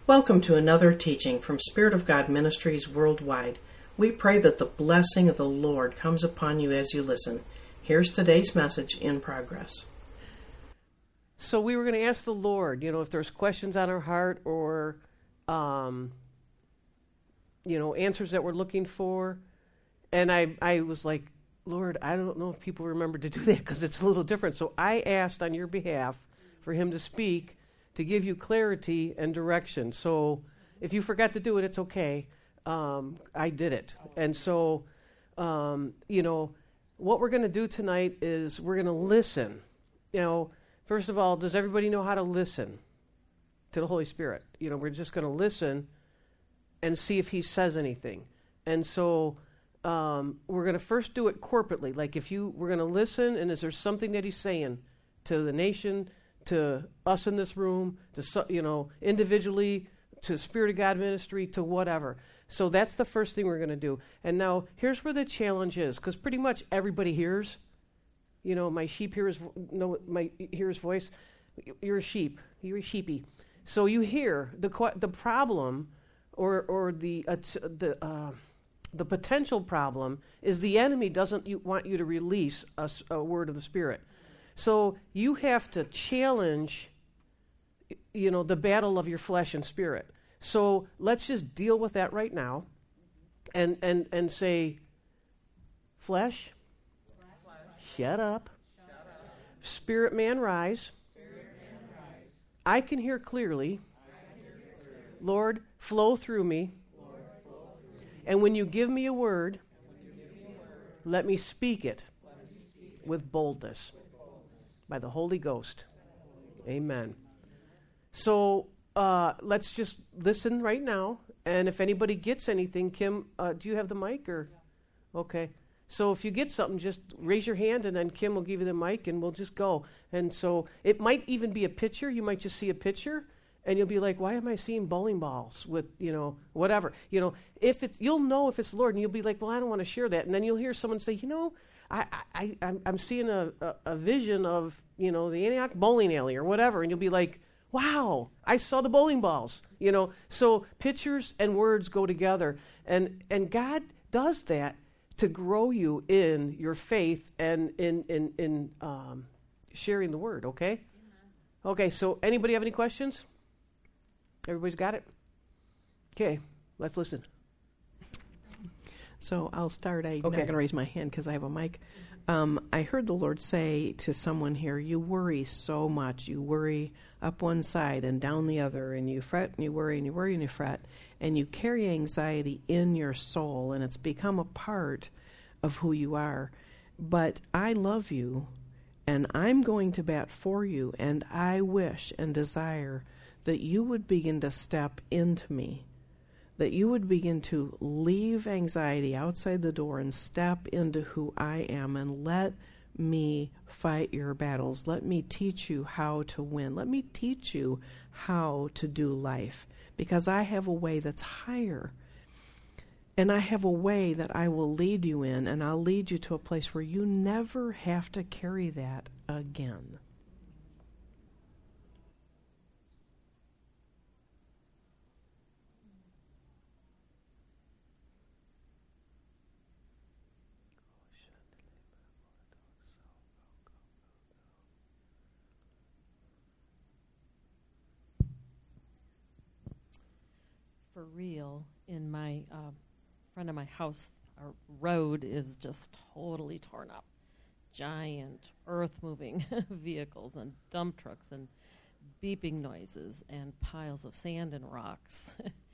Welcome to another teaching from Spirit of God Ministries Worldwide. We pray that the blessing of the Lord comes upon you as you listen. Here's today's message in progress. So we were going to ask the Lord, if there's questions on our heart or, answers that we're looking for. And I was like, Lord, I don't know if people remember to do that because it's a little different. So I asked on your behalf for him to speak, to give you clarity and direction. So if you forgot to do it, it's okay. I did it. And so, what we're going to do tonight is we're going to listen. First of all, does everybody know how to listen to the Holy Spirit? We're just going to listen and see if he says anything. And so we're going to first do it corporately. Like we're going to listen, and is there something that he's saying to the nation, to us in this room, to individually, to Spirit of God ministry, to whatever. So that's the first thing we're going to do. And now here's where the challenge is, because pretty much everybody hears. My sheep hears his voice. You're a sheep. You're a sheepy. So you hear the problem, or the potential problem is the enemy doesn't want you to release a word of the Spirit. So you have to challenge, the battle of your flesh and spirit. So let's just deal with that right now, and say, flesh, shut up. Spirit man, rise. I can hear clearly. Lord, flow through me. And when you give me a word, let me speak it with boldness by the Holy Ghost. Amen. So let's just listen right now. And if anybody gets anything, Kim, do you have the mic? Or okay. So if you get something, just raise your hand, and then Kim will give you the mic, and we'll just go. And so it might even be a picture. You might just see a picture, and you'll be like, why am I seeing bowling balls with, whatever. If it's, you'll know if it's the Lord, and you'll be like, well, I don't want to share that. And then you'll hear someone say, I'm seeing a vision of, the Antioch bowling alley or whatever. And you'll be like, wow, I saw the bowling balls. So pictures and words go together. And God does that to grow you in your faith and in sharing the word, okay? Amen. Okay, so anybody have any questions? Everybody's got it? Okay, let's listen. So I'll start. I'm not going to raise my hand because I have a mic. I heard the Lord say to someone here, you worry so much. You worry up one side and down the other, and you fret and you worry and you worry and you fret, and you carry anxiety in your soul, and it's become a part of who you are. But I love you, and I'm going to bat for you, and I wish and desire that you would begin to step into me, that you would begin to leave anxiety outside the door and step into who I am, and let me fight your battles. Let me teach you how to win. Let me teach you how to do life, because I have a way that's higher, and I have a way that I will lead you in, and I'll lead you to a place where you never have to carry that again. For real, in my front of my house, our road is just totally torn up. Giant earth-moving vehicles and dump trucks and beeping noises and piles of sand and rocks.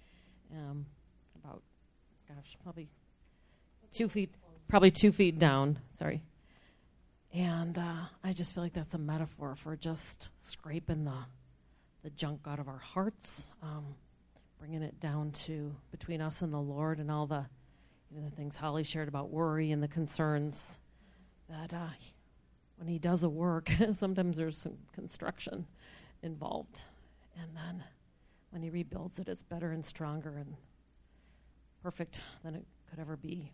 Probably 2 feet down. Sorry. And I just feel like that's a metaphor for just scraping the junk out of our hearts. Bringing it down to between us and the Lord, and all the things Holly shared about worry and the concerns that when he does a work, sometimes there's some construction involved. And then when he rebuilds it, it's better and stronger and perfect than it could ever be.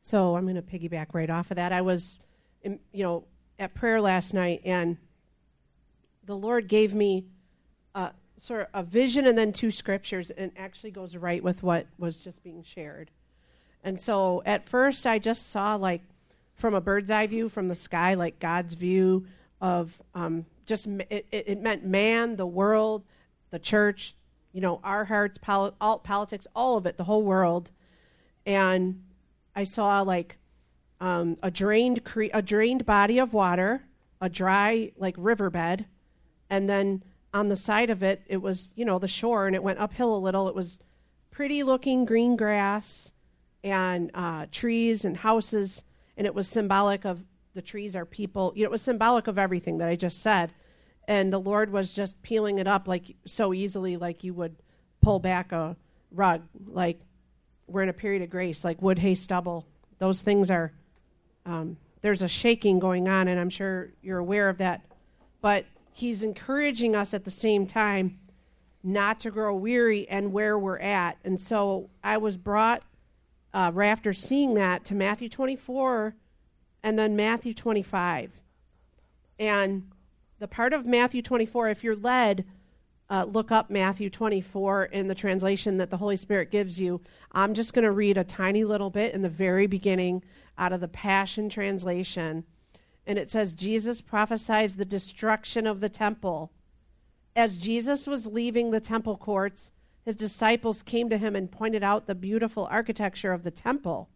So I'm going to piggyback right off of that. I was, at prayer last night, and the Lord gave me sort of a vision and then 2 scriptures, and it actually goes right with what was just being shared. And so at first I just saw, like, from a bird's eye view from the sky, like God's view of it meant man, the world, the church, our hearts, politics, all of it, the whole world. And I saw like a drained body of water, a dry like riverbed, and then on the side of it, it was the shore, and it went uphill a little. It was pretty looking green grass and trees and houses, and it was symbolic of the trees are people. It was symbolic of everything that I just said, and the Lord was just peeling it up like so easily, like you would pull back a rug, like. We're in a period of grace, like wood, hay, stubble. Those things are, there's a shaking going on, and I'm sure you're aware of that. But he's encouraging us at the same time not to grow weary and where we're at. And so I was brought, right after seeing that, to Matthew 24 and then Matthew 25. And the part of Matthew 24, if you're led, look up Matthew 24 in the translation that the Holy Spirit gives you. I'm just going to read a tiny little bit in the very beginning out of the Passion Translation. And it says, Jesus prophesies the destruction of the temple. As Jesus was leaving the temple courts, his disciples came to him and pointed out the beautiful architecture of the temple.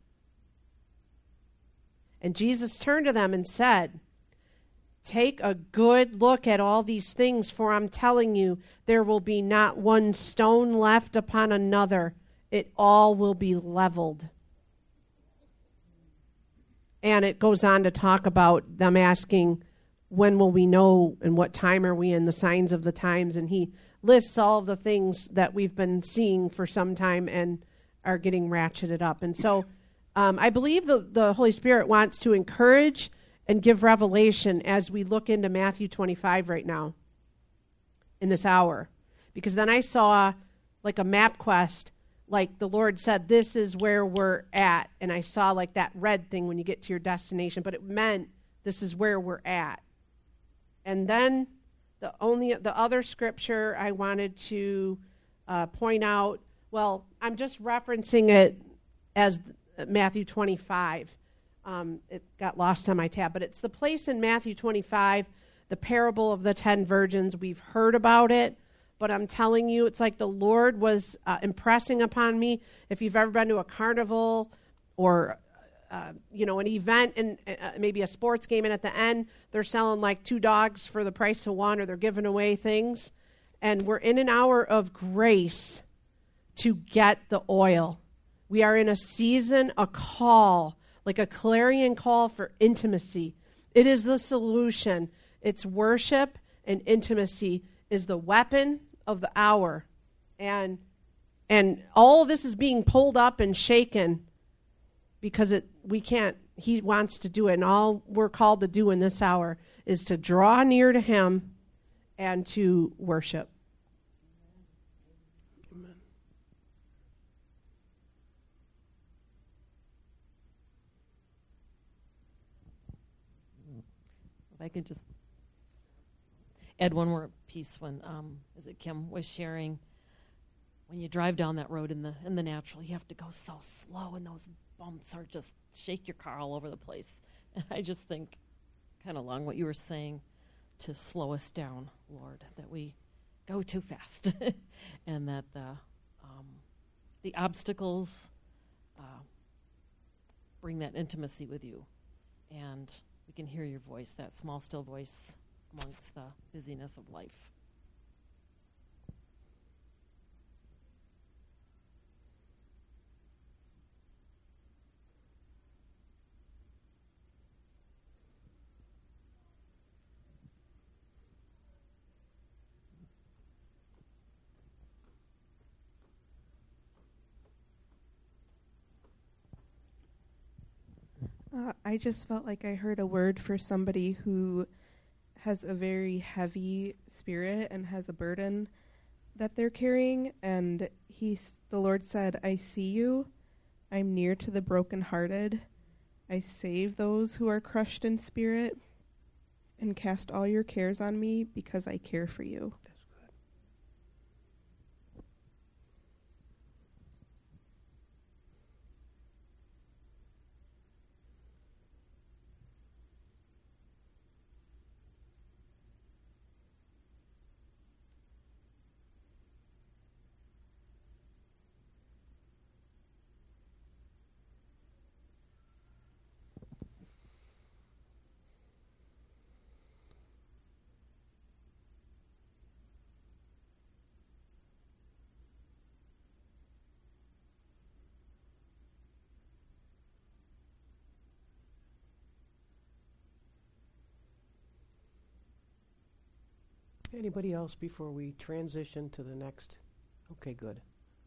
And Jesus turned to them and said, take a good look at all these things, for I'm telling you, there will be not one stone left upon another. It all will be leveled. And it goes on to talk about them asking, when will we know and what time are we in, the signs of the times? And he lists all of the things that we've been seeing for some time and are getting ratcheted up. And so I believe the Holy Spirit wants to encourage and give revelation as we look into Matthew 25 right now in this hour. Because then I saw like a map quest, like the Lord said, this is where we're at. And I saw like that red thing when you get to your destination, but it meant this is where we're at. And then the other scripture I wanted to point out, well, I'm just referencing it as Matthew 25. It got lost on my tab, but it's the place in Matthew 25, the parable of the 10 virgins. We've heard about it, but I'm telling you, it's like the Lord was impressing upon me. If you've ever been to a carnival or, an event and maybe a sports game, and at the end, they're selling like 2 dogs for the price of 1, or they're giving away things. And we're in an hour of grace to get the oil. We are in a season, a call, like a clarion call for intimacy. It is the solution. It's worship, and intimacy is the weapon of the hour. And all of this is being pulled up and shaken because he wants to do it. And all we're called to do in this hour is to draw near to him and to worship. If I could just add one more piece when, Kim was sharing, when you drive down that road in the natural, you have to go so slow, and those bumps are just shake your car all over the place. And I just think, kind of along what you were saying, to slow us down, Lord, that we go too fast, and that the obstacles bring that intimacy with you, and we can hear your voice, that small, still voice amongst the busyness of life. I just felt like I heard a word for somebody who has a very heavy spirit and has a burden that they're carrying. And the Lord said, I see you. I'm near to the brokenhearted. I save those who are crushed in spirit, and cast all your cares on me because I care for you. That's good. Anybody else before we transition to the next? Okay, good.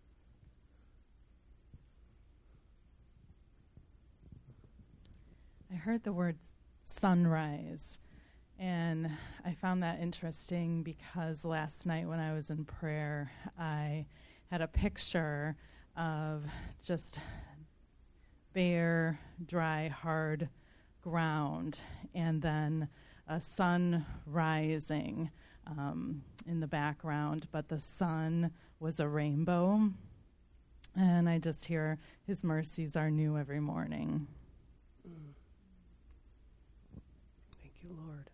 I heard the word sunrise, and I found that interesting because last night when I was in prayer, I had a picture of just bare, dry, hard ground, and then a sun rising in the background, but the sun was a rainbow, and I just hear his mercies are new every morning. Thank you, Lord.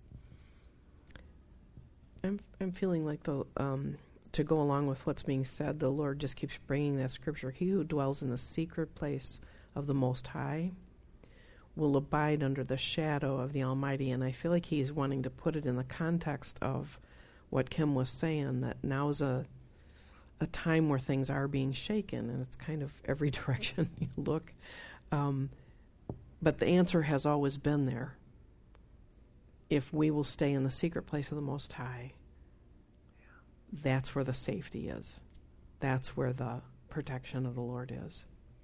I'm feeling like the to go along with what's being said, the Lord just keeps bringing that scripture. He who dwells in the secret place of the Most High will abide under the shadow of the Almighty. And I feel like he's wanting to put it in the context of what Kim was saying, that now's a time where things are being shaken, and it's kind of every direction you look. But the answer has always been there. If we will stay in the secret place of the Most High, that's where the safety is. That's where the protection of the Lord is.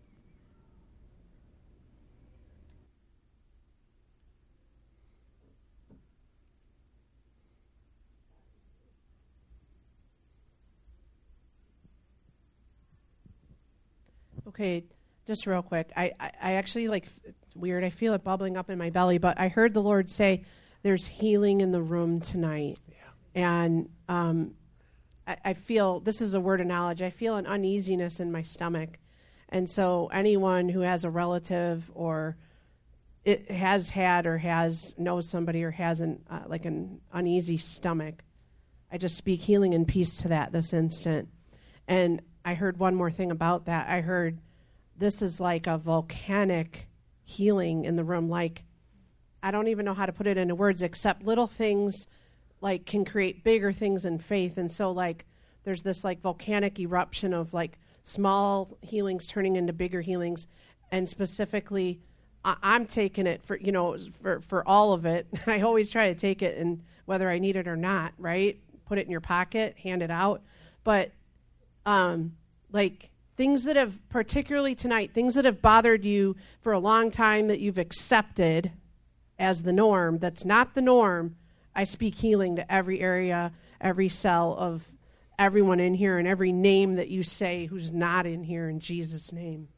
Okay, just real quick. I actually, like, it's weird. I feel it bubbling up in my belly, but I heard the Lord say there's healing in the room tonight. Yeah. And I feel, this is a word of knowledge, I feel an uneasiness in my stomach. And so anyone who has a relative or it has had or knows somebody or has an uneasy stomach, I just speak healing and peace to that this instant. And I heard one more thing about that. I heard this is like a volcanic healing in the room. Like, I don't even know how to put it into words, except little things like can create bigger things in faith. And so like there's this like volcanic eruption of like small healings turning into bigger healings. And specifically, I'm taking it for all of it. I always try to take it, and whether I need it or not, right? Put it in your pocket, hand it out. But like things that have, particularly tonight, things that have bothered you for a long time that you've accepted as the norm, that's not the norm, I speak healing to every area, every cell of everyone in here, and every name that you say who's not in here, in Jesus' name.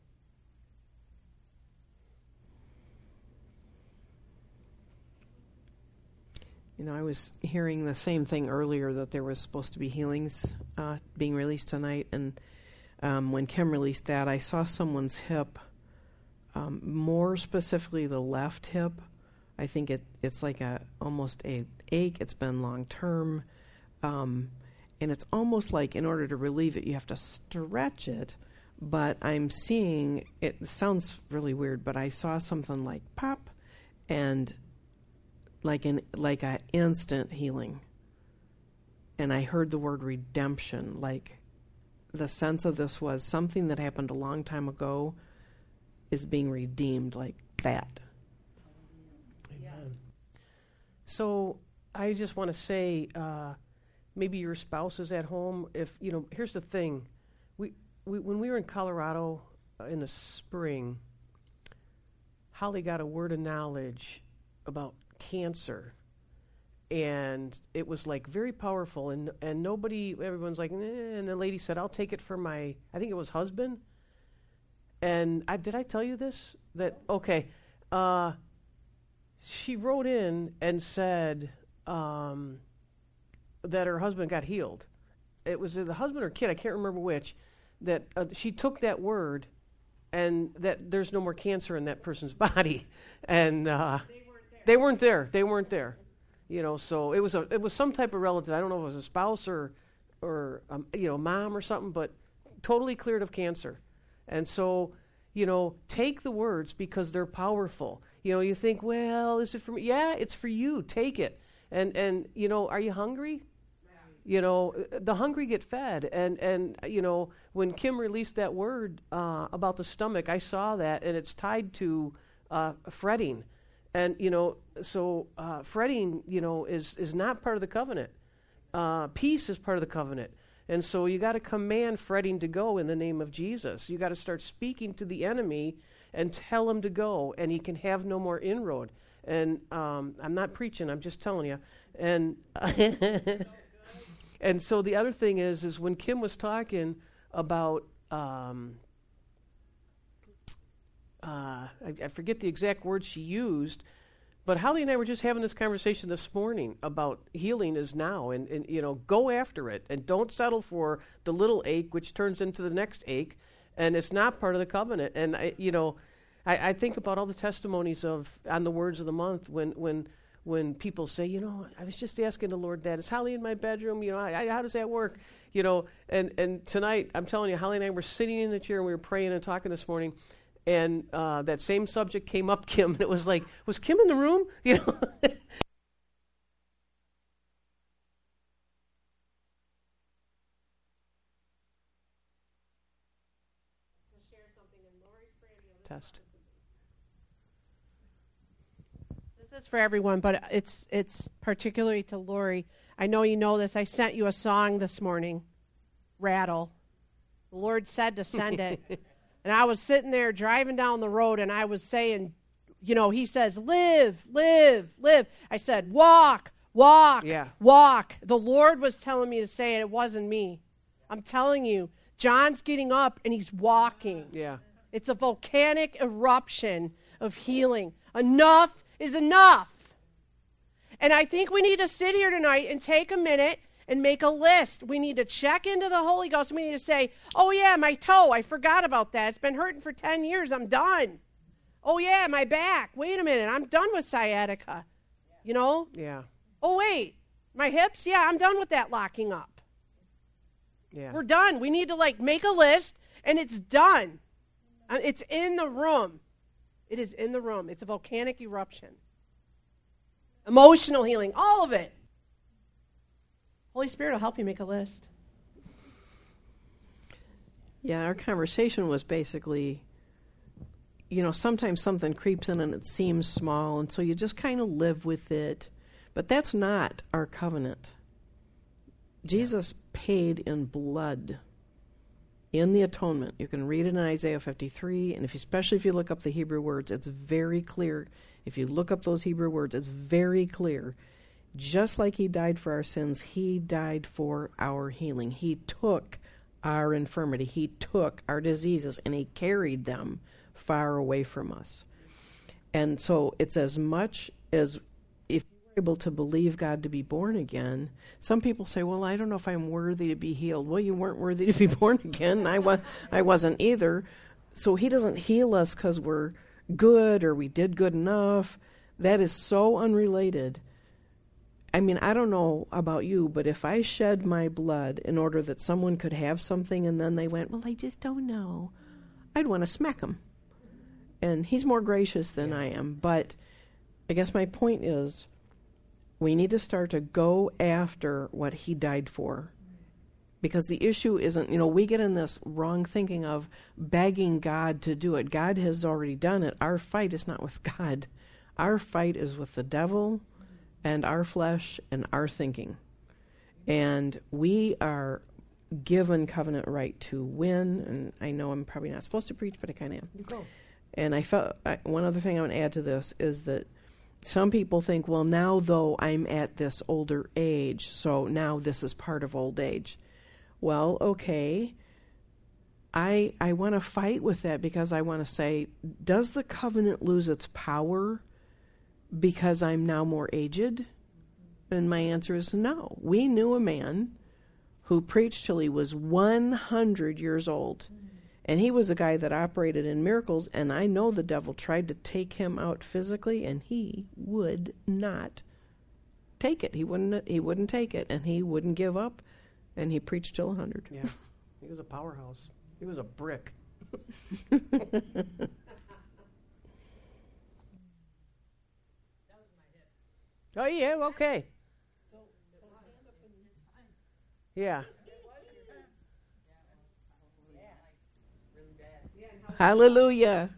You know, I was hearing the same thing earlier, that there was supposed to be healings being released tonight. And when Kim released that, I saw someone's hip, more specifically the left hip. I think it's like almost a ache. It's been long term. And it's almost like in order to relieve it, you have to stretch it. But I'm seeing, it sounds really weird, but I saw something like pop and like a instant healing. And I heard the word redemption. Like the sense of this was something that happened a long time ago is being redeemed, like that. Amen. So I just want to say, maybe your spouse is at home. If here's the thing, we when we were in Colorado in the spring, Holly got a word of knowledge about cancer, and it was like very powerful, and everyone's like, and the lady said, I'll take it for my, I think it was husband. And did I tell you this? That okay, she wrote in and said that her husband got healed. It was the husband or kid, I can't remember which, that she took that word and that there's no more cancer in that person's body. And they weren't there. You know, so it was some type of relative. I don't know if it was a spouse or mom or something, but totally cleared of cancer. And so, you know, take the words because they're powerful. You know, you think, well, is it for me? Yeah, it's for you. Take it. And you know, are you hungry? You know, the hungry get fed. And you know, when Kim released that word about the stomach, I saw that, and it's tied to fretting. And, you know, so fretting, you know, is not part of the covenant. Peace is part of the covenant. And so you got to command fretting to go in the name of Jesus. You got to start speaking to the enemy and tell him to go, and he can have no more inroad. And I'm not preaching, I'm just telling you. And and so the other thing is when Kim was talking about, I forget the exact words she used, but Holly and I were just having this conversation this morning about healing is now, and you know, go after it, and don't settle for the little ache, which turns into the next ache, and it's not part of the covenant. And I think about all the testimonies on the words of the month when people say, you know, I was just asking the Lord that, is Holly in my bedroom? You know, how does that work? You know, and tonight, I'm telling you, Holly and I were sitting in the chair and we were praying and talking this morning, and that same subject came up, Kim, and it was like, was Kim in the room? You know. Test. This is for everyone, but it's particularly to Lori. I know you know this. I sent you a song this morning, Rattle. The Lord said to send it. And I was sitting there driving down the road, and I was saying, you know, he says, live, live, live. I said, walk, walk, walk. The Lord was telling me to say it. It wasn't me. I'm telling you, John's getting up, and he's walking. Yeah. It's a volcanic eruption of healing. Enough is enough. And I think we need to sit here tonight and take a minute and make a list. We need to check into the Holy Ghost. We need to say, oh, yeah, my toe. I forgot about that. It's been hurting for 10 years. I'm done. Oh, yeah, my back. Wait a minute. I'm done with sciatica. You know? Yeah. Oh, wait. My hips? Yeah, I'm done with that locking up. Yeah. We're done. We need to, make a list, and it's done. It's in the room. It is in the room. It's a volcanic eruption. Emotional healing, all of it. Holy Spirit will help you make a list. Yeah, our conversation was basically, you know, sometimes something creeps in and it seems small, and so you just kind of live with it. But that's not our covenant. Jesus paid in blood in the atonement. You can read it in Isaiah 53, and especially if you look up the Hebrew words, it's very clear. If you look up those Hebrew words, it's very clear. Just like he died for our sins, he died for our healing. He took our infirmity. He took our diseases, and he carried them far away from us. And so it's as much as if you're able to believe God to be born again. Some people say, well, I don't know if I'm worthy to be healed. Well, you weren't worthy to be born again. I wasn't either. So he doesn't heal us because we're good or we did good enough. That is so unrelated. I mean, I don't know about you, but if I shed my blood in order that someone could have something and then they went, well, I just don't know, I'd want to smack him. And he's more gracious than I am. But I guess my point is we need to start to go after what he died for. Because the issue isn't, you know, we get in this wrong thinking of begging God to do it. God has already done it. Our fight is not with God. Our fight is with the devil and our flesh and our thinking. And we are given covenant right to win. And I know I'm probably not supposed to preach, but I kind of am. You go. And I felt one other thing I want to add to this is that some people think, well, now though I'm at this older age, so now this is part of old age. Well, okay, I want to fight with that because I want to say, does the covenant lose its power because I'm now more aged? And my answer is no. We knew a man who preached till he was 100 years old. And he was a guy that operated in miracles, and I know the devil tried to take him out physically, and he would not take it. He wouldn't take it, and he wouldn't give up, and he preached till 100. Yeah. He was a powerhouse. He was a brick. Oh, yeah, okay. Yeah. Hallelujah.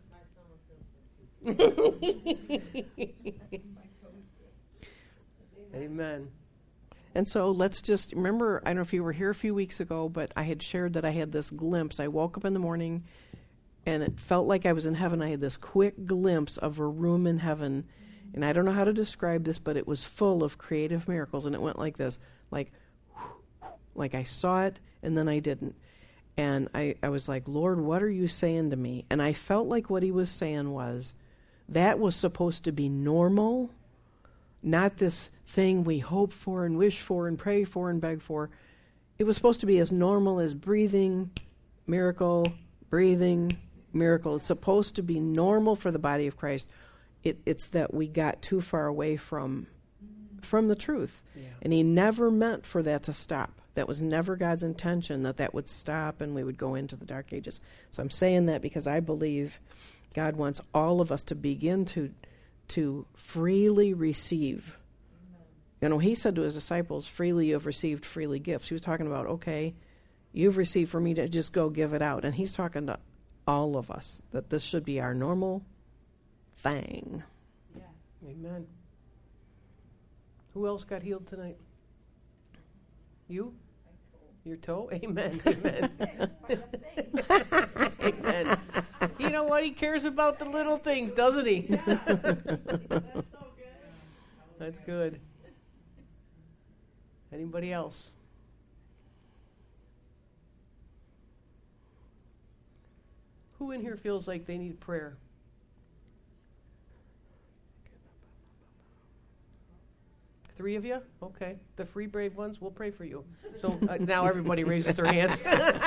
Amen. And so let's just remember, I don't know if you were here a few weeks ago, but I had shared that I had this glimpse. I woke up in the morning and it felt like I was in heaven. I had this quick glimpse of a room in heaven. And I don't know how to describe this, but it was full of creative miracles. And it went like this, like I saw it and then I didn't. And I was like, Lord, what are you saying to me? And I felt like what he was saying was, that was supposed to be normal, not this thing we hope for and wish for and pray for and beg for. It was supposed to be as normal as breathing, miracle, breathing, miracle. It's supposed to be normal for the body of Christ. It's that we got too far away from the truth. Yeah. And he never meant for that to stop. That was never God's intention, that would stop and we would go into the dark ages. So I'm saying that because I believe God wants all of us to begin to freely receive. You know, he said to his disciples, freely you have received, freely gifts. He was talking about, okay, you've received for me to just go give it out. And he's talking to all of us, that this should be our normal thing. Yes. Amen. Who else got healed tonight? You? Your toe? Amen. Amen. Amen. You know what? He cares about the little things, doesn't he? Yeah. That's so good. That's good. Anybody else? Who in here feels like they need prayer? Three of you? Okay. The free brave ones, we'll pray for you. So now everybody raises their hands.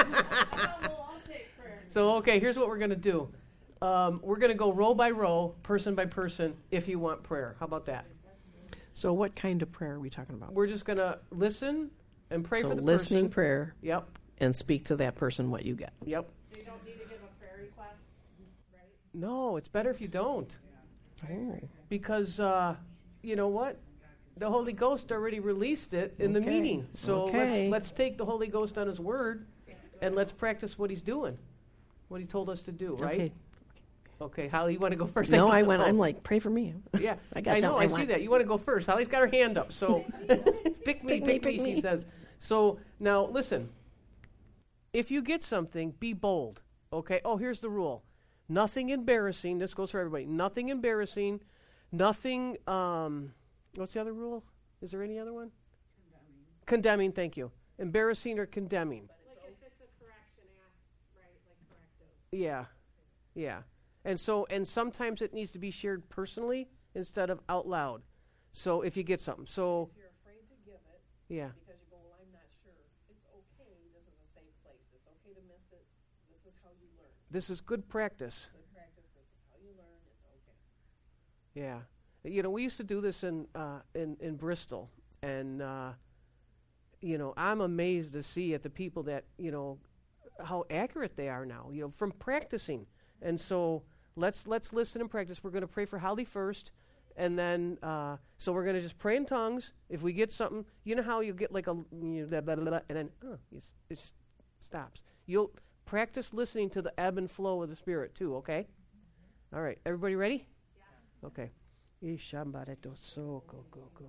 So, okay, here's what we're going to do. We're going to go row by row, person by person, if you want prayer. How about that? So what kind of prayer are we talking about? We're just going to listen and pray for the person. So listening prayer. Yep. And speak to that person what you get. Yep. So you don't need to give a prayer request, right? No, it's better if you don't. Yeah. Oh. Because, you know what? The Holy Ghost already released it in the meeting. So let's take the Holy Ghost on his word and let's practice what he's doing, what he told us to do, right? Okay, Holly, you want to go first? No, I'm like, pray for me. Yeah, I know, I see that. You want to go first. Holly's got her hand up, so pick me, she says. So now, listen. If you get something, be bold, okay? Oh, here's the rule. Nothing embarrassing. This goes for everybody. Nothing embarrassing. Nothing, what's the other rule? Is there any other one? Condemning, thank you. Embarrassing or condemning. Like if it's a correction, right, like corrective. Yeah. And sometimes it needs to be shared personally instead of out loud. So if you get something. So if you're afraid to give it, yeah. Because you go, well, I'm not sure. It's okay. This is a safe place. It's okay to miss it. This is how you learn. This is good practice. Good practice. This is how you learn. It's okay. Yeah. You know, we used to do this in Bristol, and you know, I'm amazed to see at the people that, you know, how accurate they are now, you know, from practicing. And so let's listen and practice. We're going to pray for Holly first, and then so we're going to just pray in tongues. If we get something, you know how you get like a blah, blah, blah, and then it just stops. You'll practice listening to the ebb and flow of the Spirit too. Okay. All right. Everybody ready? Yeah. Okay. Ishambareto so go.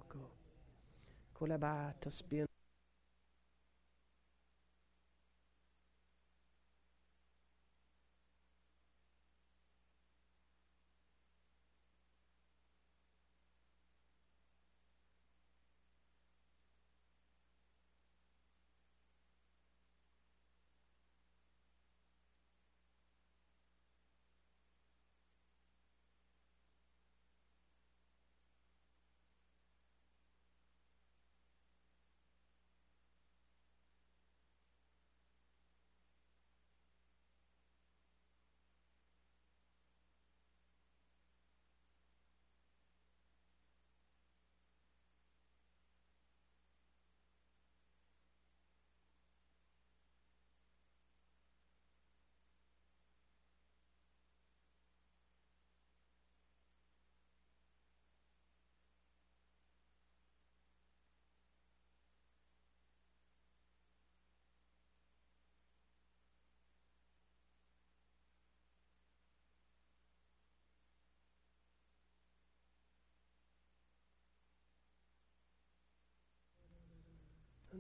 Kolabato spin.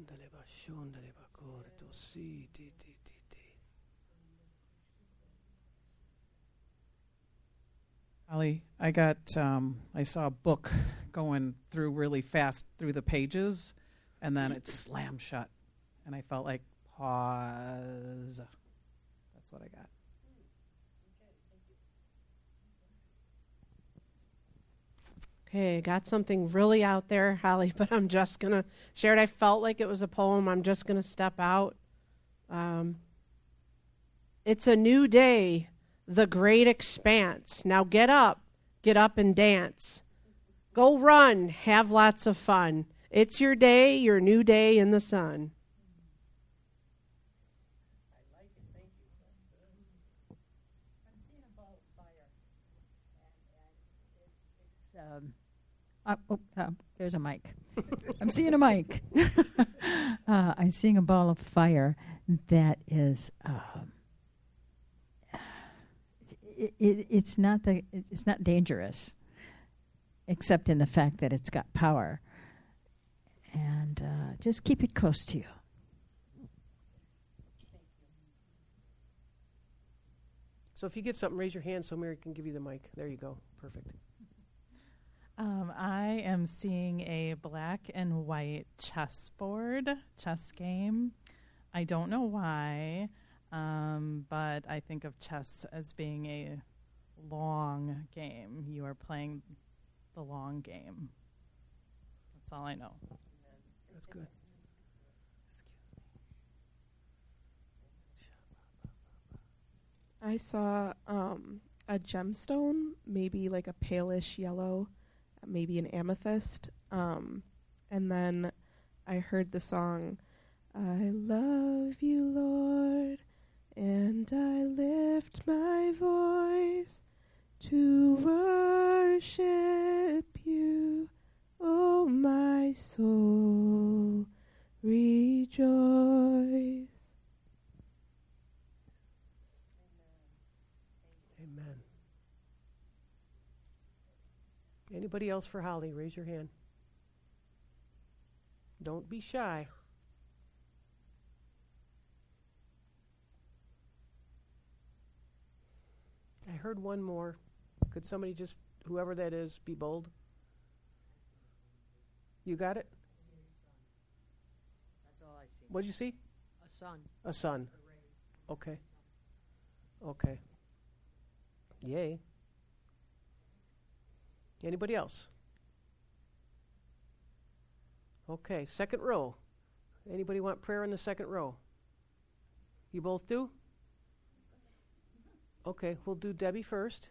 Holly, I got, I saw a book going through really fast through the pages, and then it slammed shut, and I felt like pause. That's what I got. Okay, got something really out there, Holly, but I'm just going to share it. I felt like it was a poem. I'm just going to step out. It's a new day, the great expanse. Now get up and dance. Go run, have lots of fun. It's your day, your new day in the sun. There's a mic. I'm seeing a mic. I'm seeing a ball of fire that is. It's not dangerous, except in the fact that it's got power. And just keep it close to you. So if you get something, raise your hand so Mary can give you the mic. There you go. Perfect. I am seeing a black and white chess game. I don't know why, but I think of chess as being a long game. You are playing the long game. That's all I know. That's good. I saw a gemstone, maybe like a palish yellow, maybe an amethyst. And then I heard the song, I love you, Lord, and I lift my voice to worship you, oh my soul, rejoice. Amen. Anybody else for Holly? Raise your hand. Don't be shy. I heard one more. Could somebody just, whoever that is, be bold? You got it? That's all I see. What'd you see? A sun. A sun. Okay. Okay. Yay. Anybody else? Okay, second row. Anybody want prayer in the second row? You both do? Okay, we'll do Debbie first.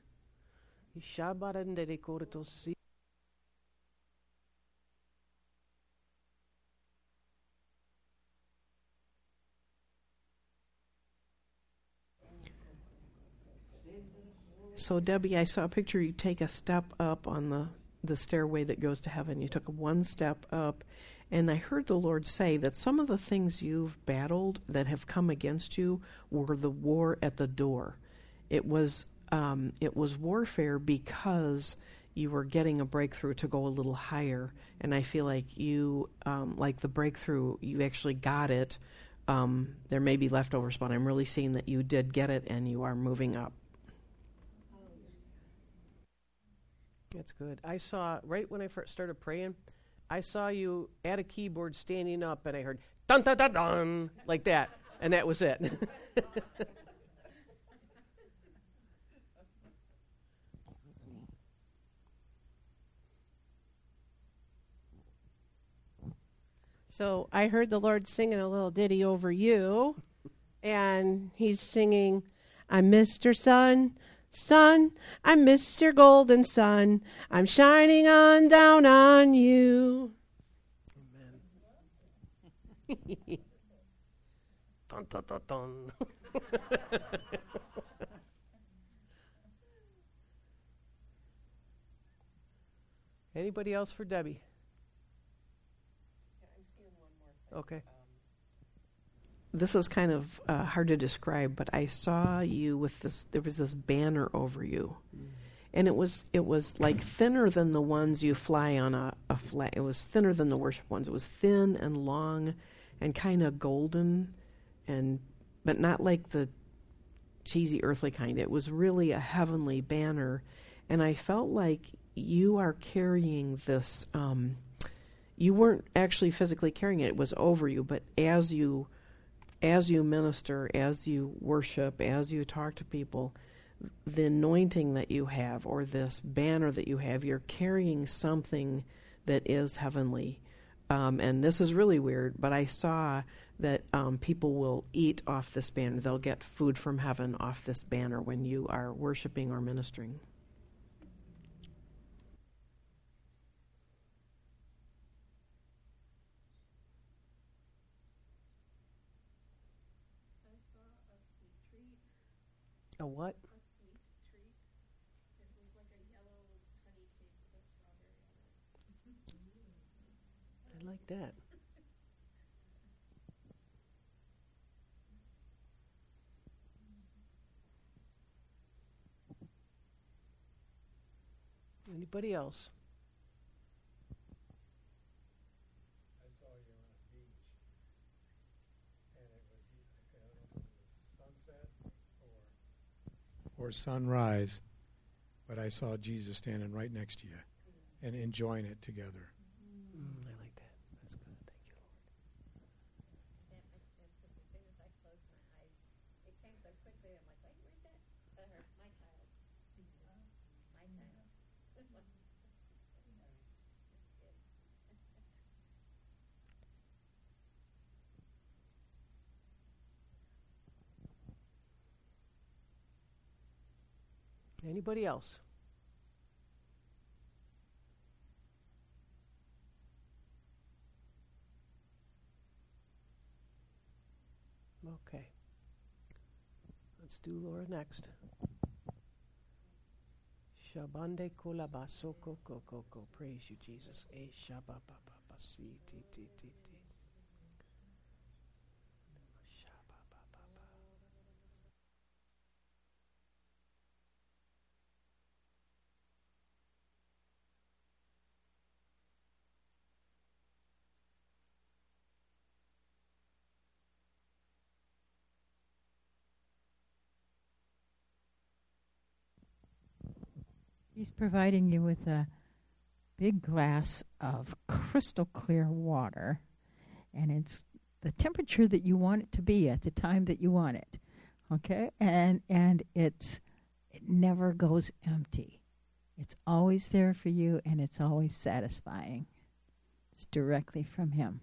So, Debbie, I saw a picture. You take a step up on the stairway that goes to heaven. You took one step up, and I heard the Lord say that some of the things you've battled that have come against you were the war at the door. It was warfare because you were getting a breakthrough to go a little higher, and I feel like you, like the breakthrough, you actually got it. There may be leftovers, but I'm really seeing that you did get it, and you are moving up. That's good. I saw, right when I first started praying, I saw you at a keyboard standing up, and I heard, dun, dun, dun, dun, like that, and that was it. So I heard the Lord singing a little ditty over you, and he's singing, I'm Mr. Sun, Sun, I'm Mr. Golden Sun, I'm shining on down on you. Amen. Dun, dun, dun, dun. Anybody else for Debbie? Okay. This is kind of hard to describe, but I saw you with this. There was this banner over you, and it was like thinner than the ones you fly on a flag. It was thinner than the worship ones. It was thin and long, and kind of golden, but not like the cheesy earthly kind. It was really a heavenly banner, and I felt like you are carrying this. You weren't actually physically carrying it; it was over you. But as you minister, as you worship, as you talk to people, the anointing that you have, or this banner that you have, you're carrying something that is heavenly. And this is really weird, but I saw that people will eat off this banner. They'll get food from heaven off this banner when you are worshiping or ministering. A what? I like that. Anybody else? I saw you on a beach, and it was, I don't know if it was sunset or sunrise, but I saw Jesus standing right next to you and enjoying it together. I like that. That's good. Thank you, Lord. That makes sense, because as soon as I closed my eyes, it came so quickly. I'm like, wait, where's that? My child. My child. Anybody else? Okay. Let's do Laura next. Shabande kolabasoko koko. Praise you, Jesus. E shabababa si ti ti ti ti. Shabababa. He's providing you with a big glass of crystal clear water, and it's the temperature that you want it to be at the time that you want it. Okay? And it never goes empty. It's always there for you, and it's always satisfying. It's directly from him.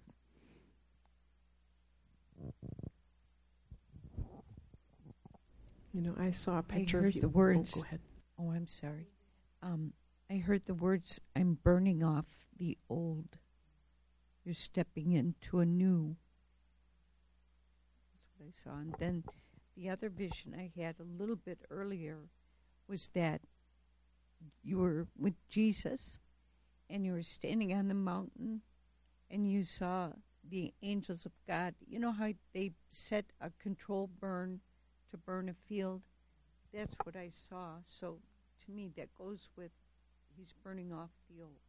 You know, I saw a picture I heard of you. The words. Oh, go ahead. Oh, I'm sorry. I heard the words, I'm burning off the old. You're stepping into a new. That's what I saw. And then the other vision I had a little bit earlier was that you were with Jesus and you were standing on the mountain and you saw the angels of God. You know how they set a control burn to burn a field? That's what I saw. So to me, that goes with he's burning off the old.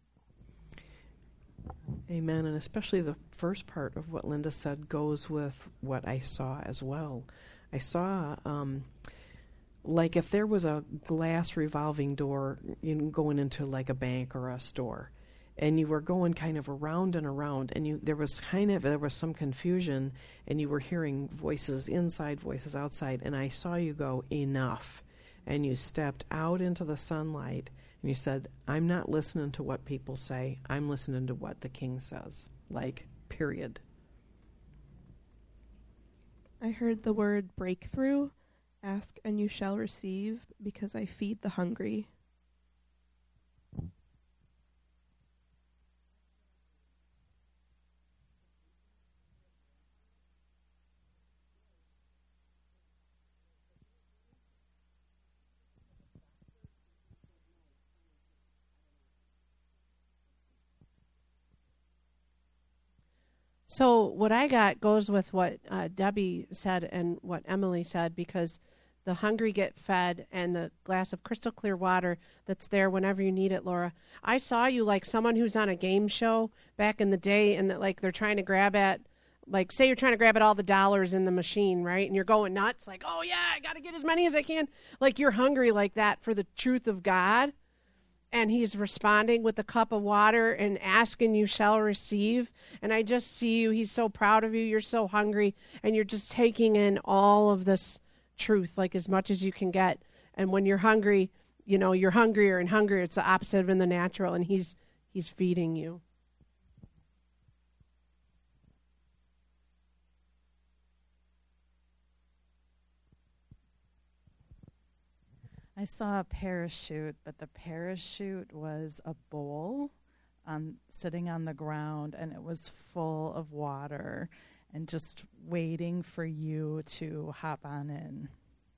Amen. And especially the first part of what Linda said goes with what I saw as well. I saw, like if there was a glass revolving door going into like a bank or a store, and you were going kind of around and around, and there was some confusion, and you were hearing voices inside, voices outside, and I saw you go, enough. And you stepped out into the sunlight, and you said, I'm not listening to what people say. I'm listening to what the King says. Like, period. I heard the word breakthrough. Ask and you shall receive, because I feed the hungry. So what I got goes with what Debbie said and what Emily said, because the hungry get fed and the glass of crystal clear water that's there whenever you need it, Laura. I saw you like someone who's on a game show back in the day and that like they're trying to grab at like, say you're trying to grab at all the dollars in the machine, right? And you're going nuts, like, oh, yeah, I got to get as many as I can. Like, you're hungry like that for the truth of God. And he's responding with a cup of water and ask and you shall receive. And I just see you. He's so proud of you. You're so hungry. And you're just taking in all of this truth, like as much as you can get. And when you're hungry, you know, you're hungrier and hungrier. It's the opposite of in the natural. And he's feeding you. I saw a parachute, but the parachute was a bowl sitting on the ground, and it was full of water and just waiting for you to hop on in.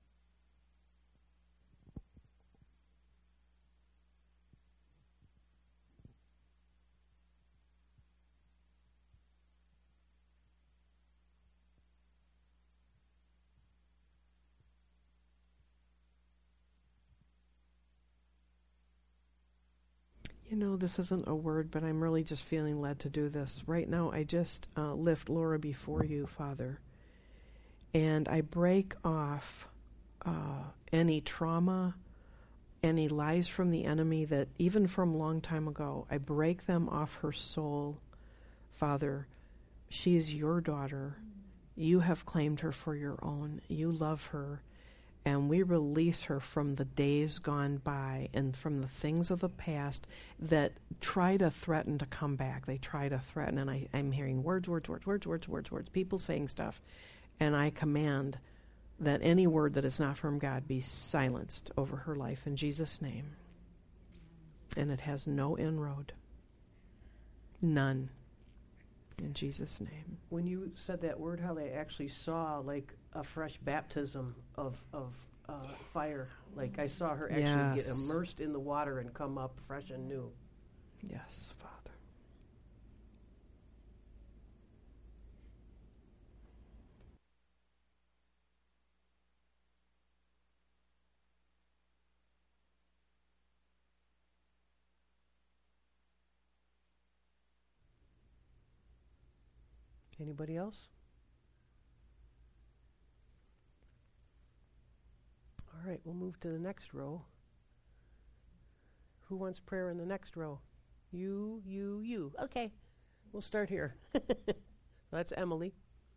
You know, this isn't a word, but I'm really just feeling led to do this. Right now, I just lift Laura before you, Father. And I break off any trauma, any lies from the enemy that even from a long time ago, I break them off her soul, Father. She is your daughter. You have claimed her for your own. You love her. And we release her from the days gone by and from the things of the past that try to threaten to come back. They try to threaten, and I'm hearing words, people saying stuff. And I command that any word that is not from God be silenced over her life in Jesus' name. And it has no inroad. None. In Jesus' name. When you said that word, how they actually saw like a fresh baptism of fire. Like I saw her actually get immersed in the water and come up fresh and new. Yes, Father. Anybody else? All right, we'll move to the next row. Who wants prayer in the next row? You. Okay, we'll start here. That's Emily.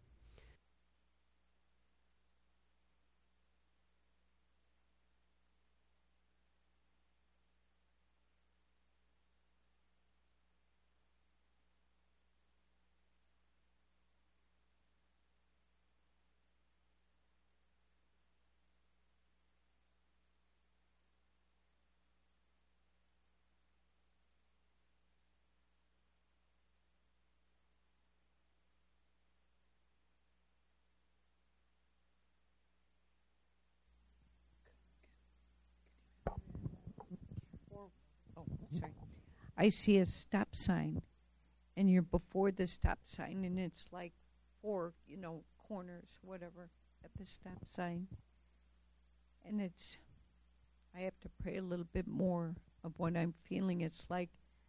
Sorry. I see a stop sign, and you're before the stop sign, and it's like 4, corners, whatever, at the stop sign. And I have to pray a little bit more of what I'm feeling. It's like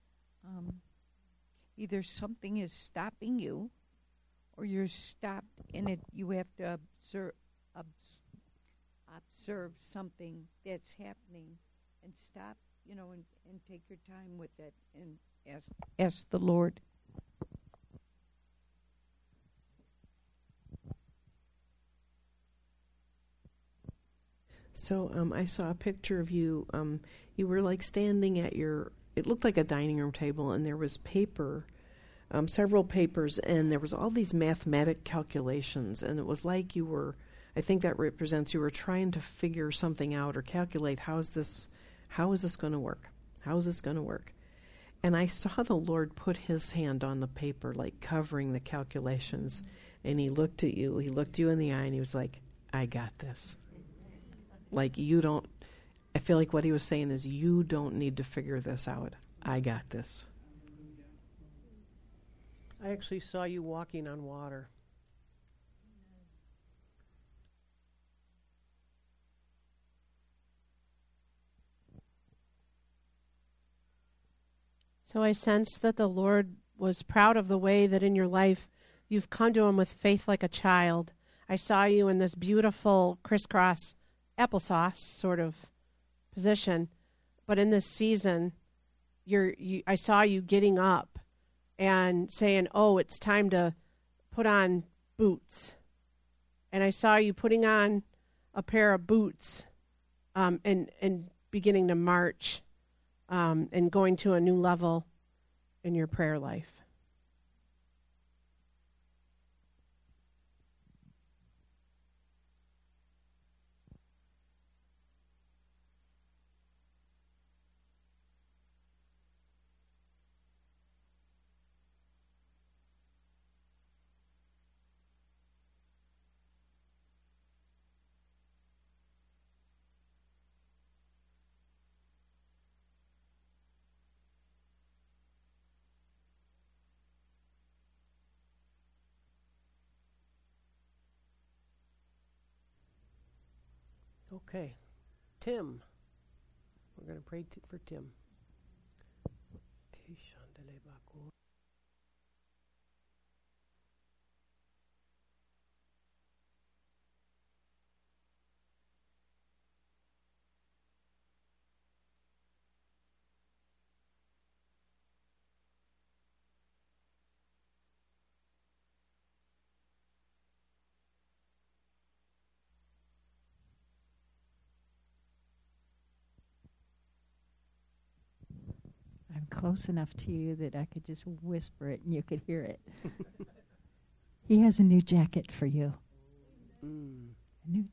either something is stopping you, or you're stopped, and you have to observe something that's happening and stop. And take your time with it and ask the Lord. So I saw a picture of you. You were like standing at it looked like a dining room table, and there was paper, several papers, and there was all these mathematic calculations, and it was like I think that represents you were trying to figure something out or calculate how is this going to work? How is this going to work? And I saw the Lord put his hand on the paper, like covering the calculations. And he looked at you. He looked you in the eye, and he was like, I got this. Like, I feel like what he was saying is, you don't need to figure this out. I got this. I actually saw you walking on water. So I sense that the Lord was proud of the way that in your life you've come to him with faith like a child. I saw you in this beautiful crisscross applesauce sort of position, but in this season, I saw you getting up and saying, "Oh, it's time to put on boots." And I saw you putting on a pair of boots, and beginning to march, and going to a new level in your prayer life. Okay. Tim. We're going to pray for Tim. I'm close enough to you that I could just whisper it and you could hear it. He has a new jacket for you. A new.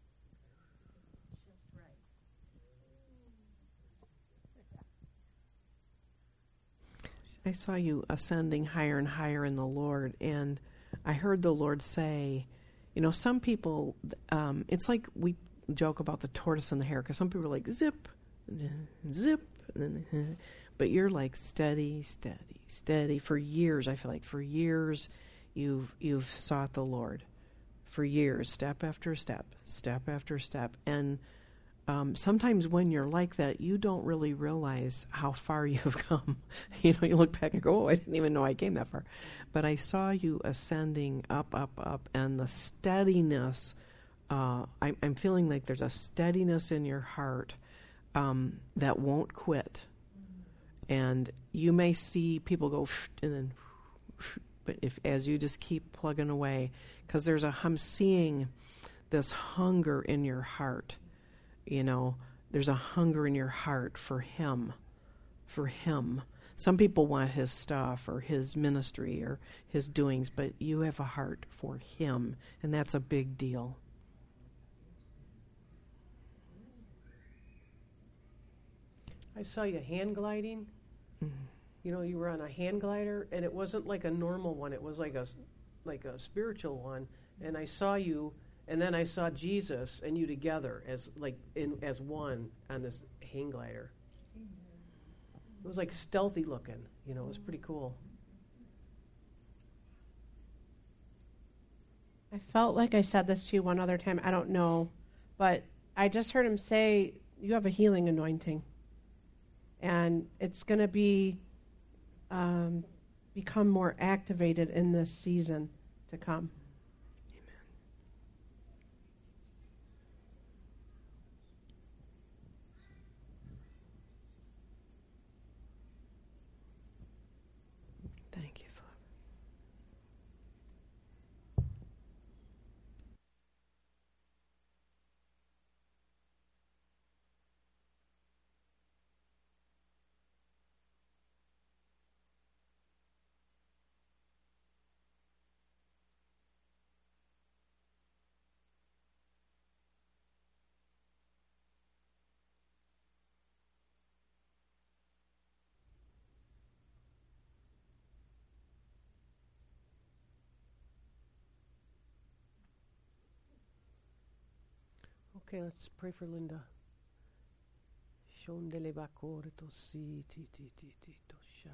I saw you ascending higher and higher in the Lord, and I heard the Lord say, some people, it's like we joke about the tortoise and the hare, because some people are like, zip, zip, but you're like steady, steady, steady. For years, I feel like for years, you've sought the Lord. For years, step after step, step after step. And sometimes when you're like that, you don't really realize how far you've come. You look back and go, "Oh, I didn't even know I came that far." But I saw you ascending up, up, up, and the steadiness. I'm feeling like there's a steadiness in your heart that won't quit. And you may see people go and then, but as you just keep plugging away, because I'm seeing this hunger in your heart. There's a hunger in your heart for Him. Some people want His stuff or His ministry or His doings, but you have a heart for Him, and that's a big deal. I saw you hand gliding. Mm-hmm. You were on a hand glider, and it wasn't like a normal one. It was like a spiritual one. And I saw you, and then I saw Jesus and you together as one on this hang glider. It was like stealthy looking. It was pretty cool. I felt like I said this to you one other time. I don't know, but I just heard him say, "You have a healing anointing." And it's going to become more activated in this season to come. Amen. Thank you, Father. Okay, let's pray for Linda. Shondele bakore to si ti ti ti ti to sha.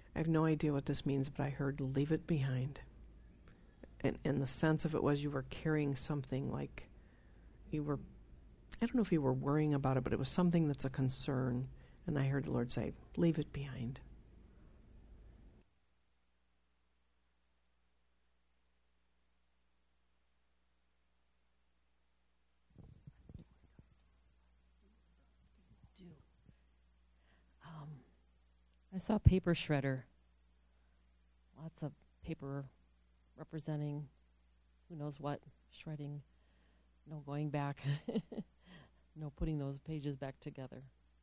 I have no idea what this means, but I heard leave it behind. And the sense of it was you were carrying something like you were, I don't know if you were worrying about it, but it was something that's a concern. And I heard the Lord say, leave it behind. I saw a paper shredder. Lots of paper representing who knows what, shredding, no going back, no putting those pages back together.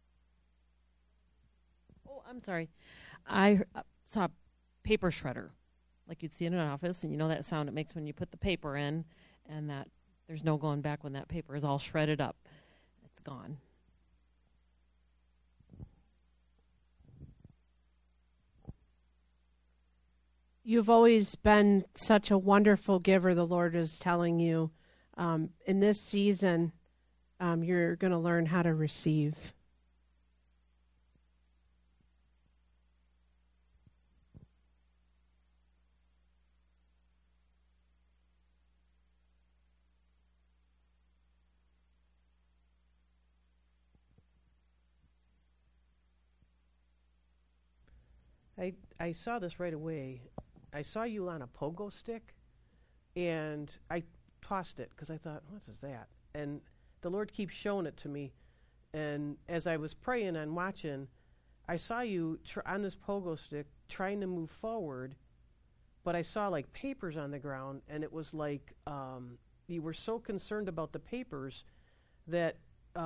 Oh, I'm sorry. I saw a paper shredder, like you'd see in an office, and you know that sound it makes when you put the paper in, and that there's no going back when that paper is all shredded up. It's gone. You've always been such a wonderful giver, the Lord is telling you. In this season, you're going to learn how to receive. I saw this right away. I saw you on a pogo stick, and I tossed it because I thought, what is that? And the Lord keeps showing it to me. And as I was praying and watching, I saw you on this pogo stick trying to move forward, but I saw like papers on the ground, and it was like you were so concerned about the papers that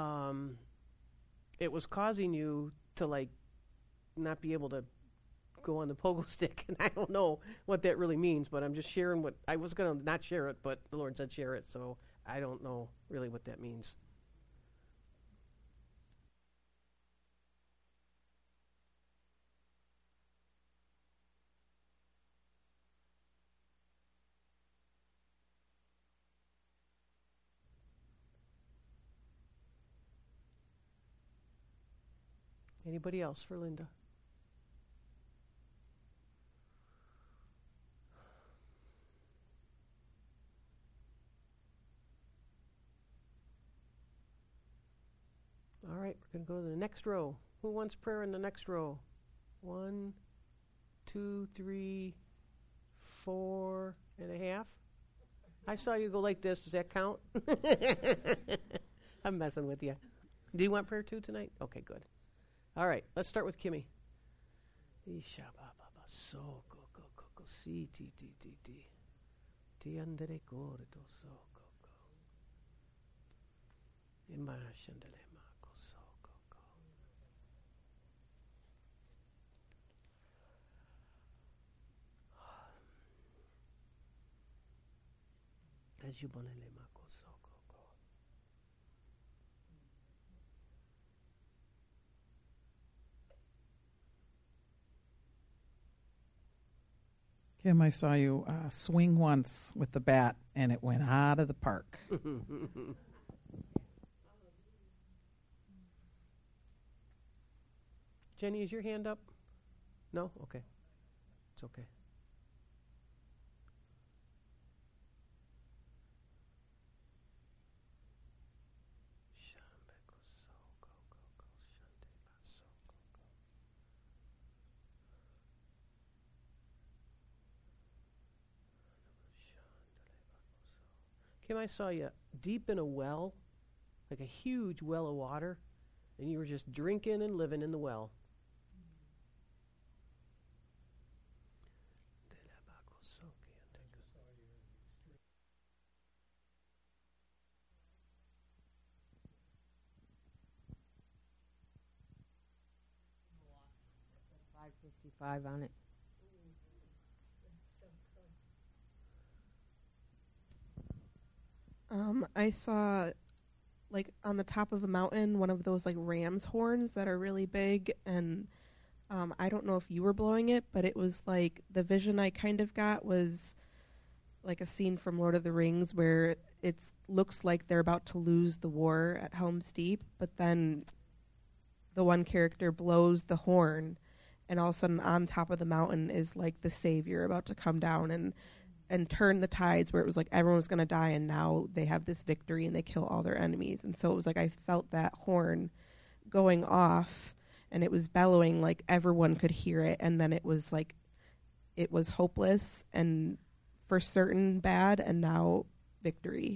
it was causing you to like not be able to go on the pogo stick. And I don't know what that really means, but I'm just sharing what I was going to not share it, but the Lord said share it, so I don't know really what that means. Anybody else for Linda? All right, we're going to go to the next row. Who wants prayer in the next row? 1, 2, 3, 4 and a half. I saw you go like this. Does that count? I'm messing with you. Do you want prayer too tonight? Okay, good. All right, let's start with Kimmy. Kim, I saw you swing once with the bat, and it went out of the park. Jenny, is your hand up? No? Okay. It's okay. Kim, I saw you deep in a well, like a huge well of water, and you were just drinking and living in the well. $5.55 on it. I saw, like, on the top of a mountain, one of those, like, ram's horns that are really big, and I don't know if you were blowing it, but it was, like, the vision I kind of got was, like, a scene from Lord of the Rings where it looks like they're about to lose the war at Helm's Deep, but then the one character blows the horn, and all of a sudden on top of the mountain is like the Savior about to come down and turn the tides, where it was like everyone was going to die, and now they have this victory and they kill all their enemies. And so it was like I felt that horn going off, and it was bellowing like everyone could hear it, and then it was like it was hopeless and for certain bad, and now victory.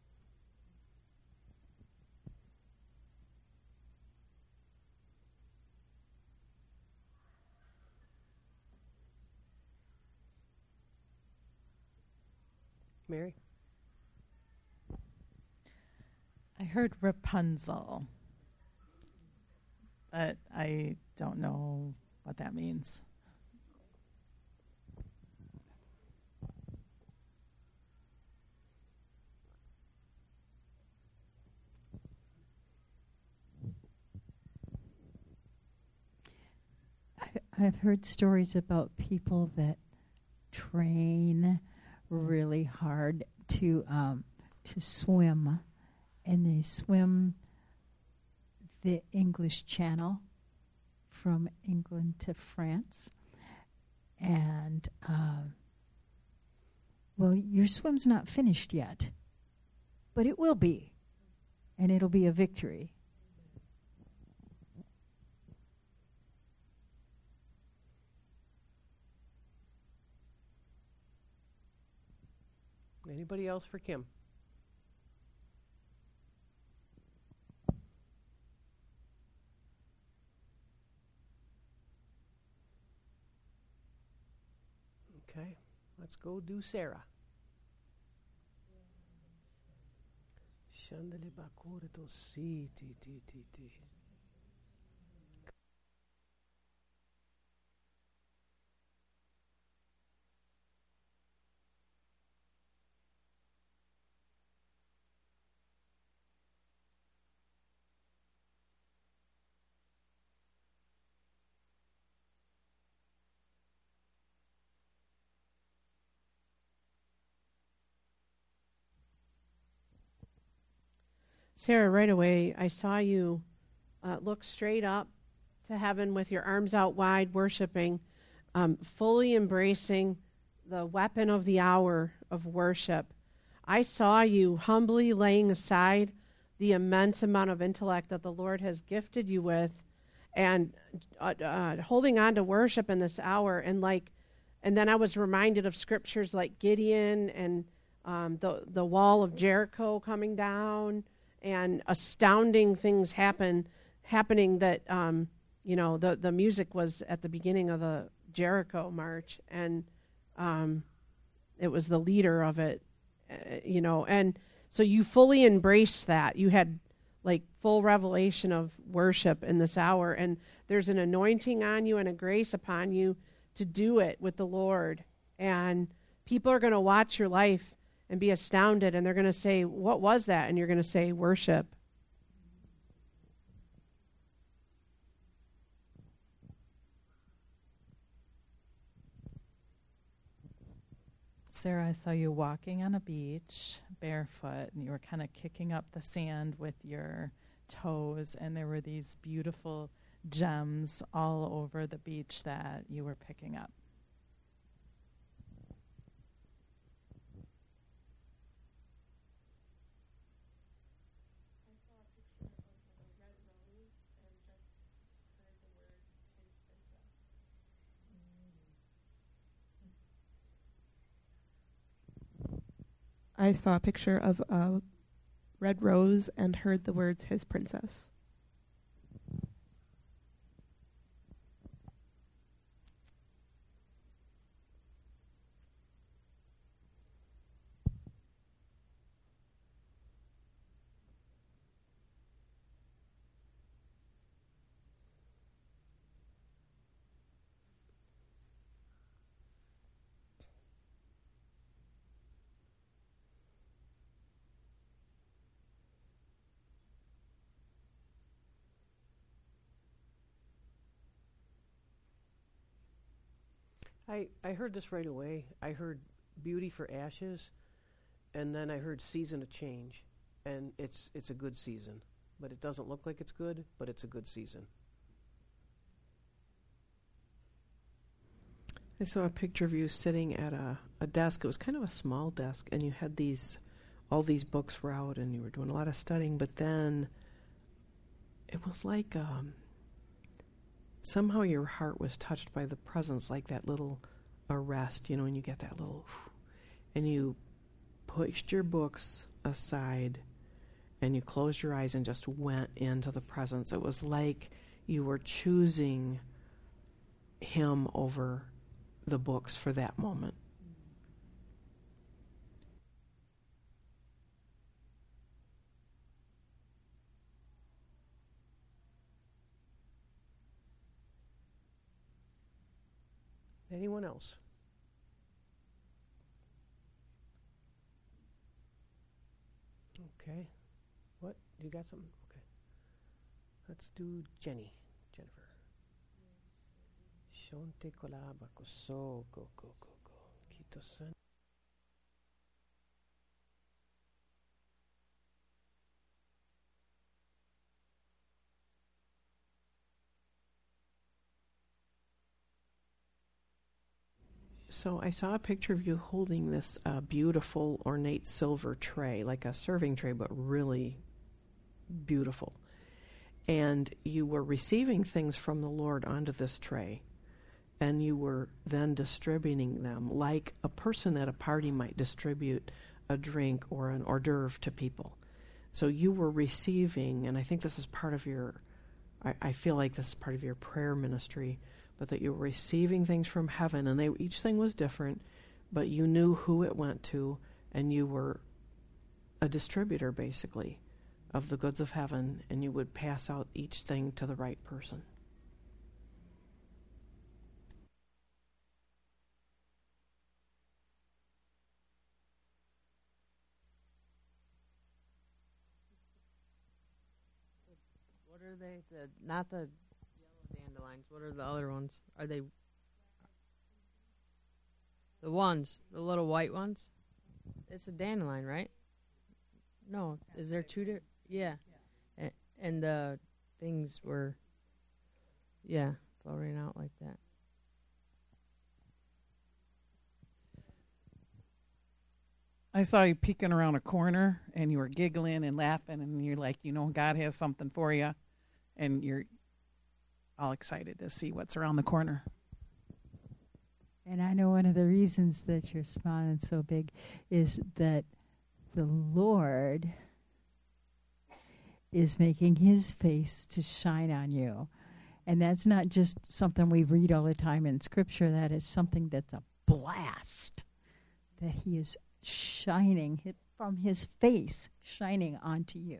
Mary? I heard Rapunzel, but I don't know what that means. I've heard stories about people that train really hard to swim, and they swim the English Channel from England to France, and well, your swim's not finished yet, but it will be, and it'll be a victory. Anybody else for Kim? Okay, let's go do Sarah. Shandali bakure to si ti ti ti ti. Sarah, right away, I saw you look straight up to heaven with your arms out wide, worshiping, fully embracing the weapon of the hour of worship. I saw you humbly laying aside the immense amount of intellect that the Lord has gifted you with, and holding on to worship in this hour. And then I was reminded of scriptures like Gideon and the wall of Jericho coming down, and astounding things happening that the music was at the beginning of the Jericho march, and it was the leader of it, and so you fully embraced that. You had like full revelation of worship in this hour, and there's an anointing on you and a grace upon you to do it with the Lord, and people are going to watch your life and be astounded, and they're going to say, "What was that?" And you're going to say, "Worship." Sarah, I saw you walking on a beach barefoot, and you were kind of kicking up the sand with your toes, and there were these beautiful gems all over the beach that you were picking up. I saw a picture of a red rose and heard the words, "His princess." I heard this right away. I heard beauty for ashes, and then I heard season of change, and it's a good season, but it doesn't look like it's good, but it's a good season. I saw a picture of you sitting at a desk. It was kind of a small desk, and you had all these books were out, and you were doing a lot of studying, but then it was like somehow your heart was touched by the presence, like that little arrest, and you get that little, and you pushed your books aside, and you closed your eyes and just went into the presence. It was like you were choosing Him over the books for that moment. Anyone else? Okay. What? You got something? Okay. Let's do Jennifer. Shonte kolaba koso go. Kito san. So I saw a picture of you holding this beautiful ornate silver tray, like a serving tray, but really beautiful. And you were receiving things from the Lord onto this tray, and you were then distributing them like a person at a party might distribute a drink or an hors d'oeuvre to people. So you were receiving, and I think this is part of I feel like this is part of your prayer ministry, but that you were receiving things from heaven, and each thing was different, but you knew who it went to, and you were a distributor, basically, of the goods of heaven, and you would pass out each thing to the right person. What are they? Not the yellow dandelions. What are the other ones? Are they the little white ones? It's a dandelion, right? No, is there two? Yeah. And the things were, floating out like that. I saw you peeking around a corner, and you were giggling and laughing, and you're like, God has something for you, and you're all excited to see what's around the corner. And I know one of the reasons that you're smiling so big is that the Lord is making His face to shine on you. And that's not just something we read all the time in Scripture. That is something that's a blast, that He is shining from His face, shining onto you.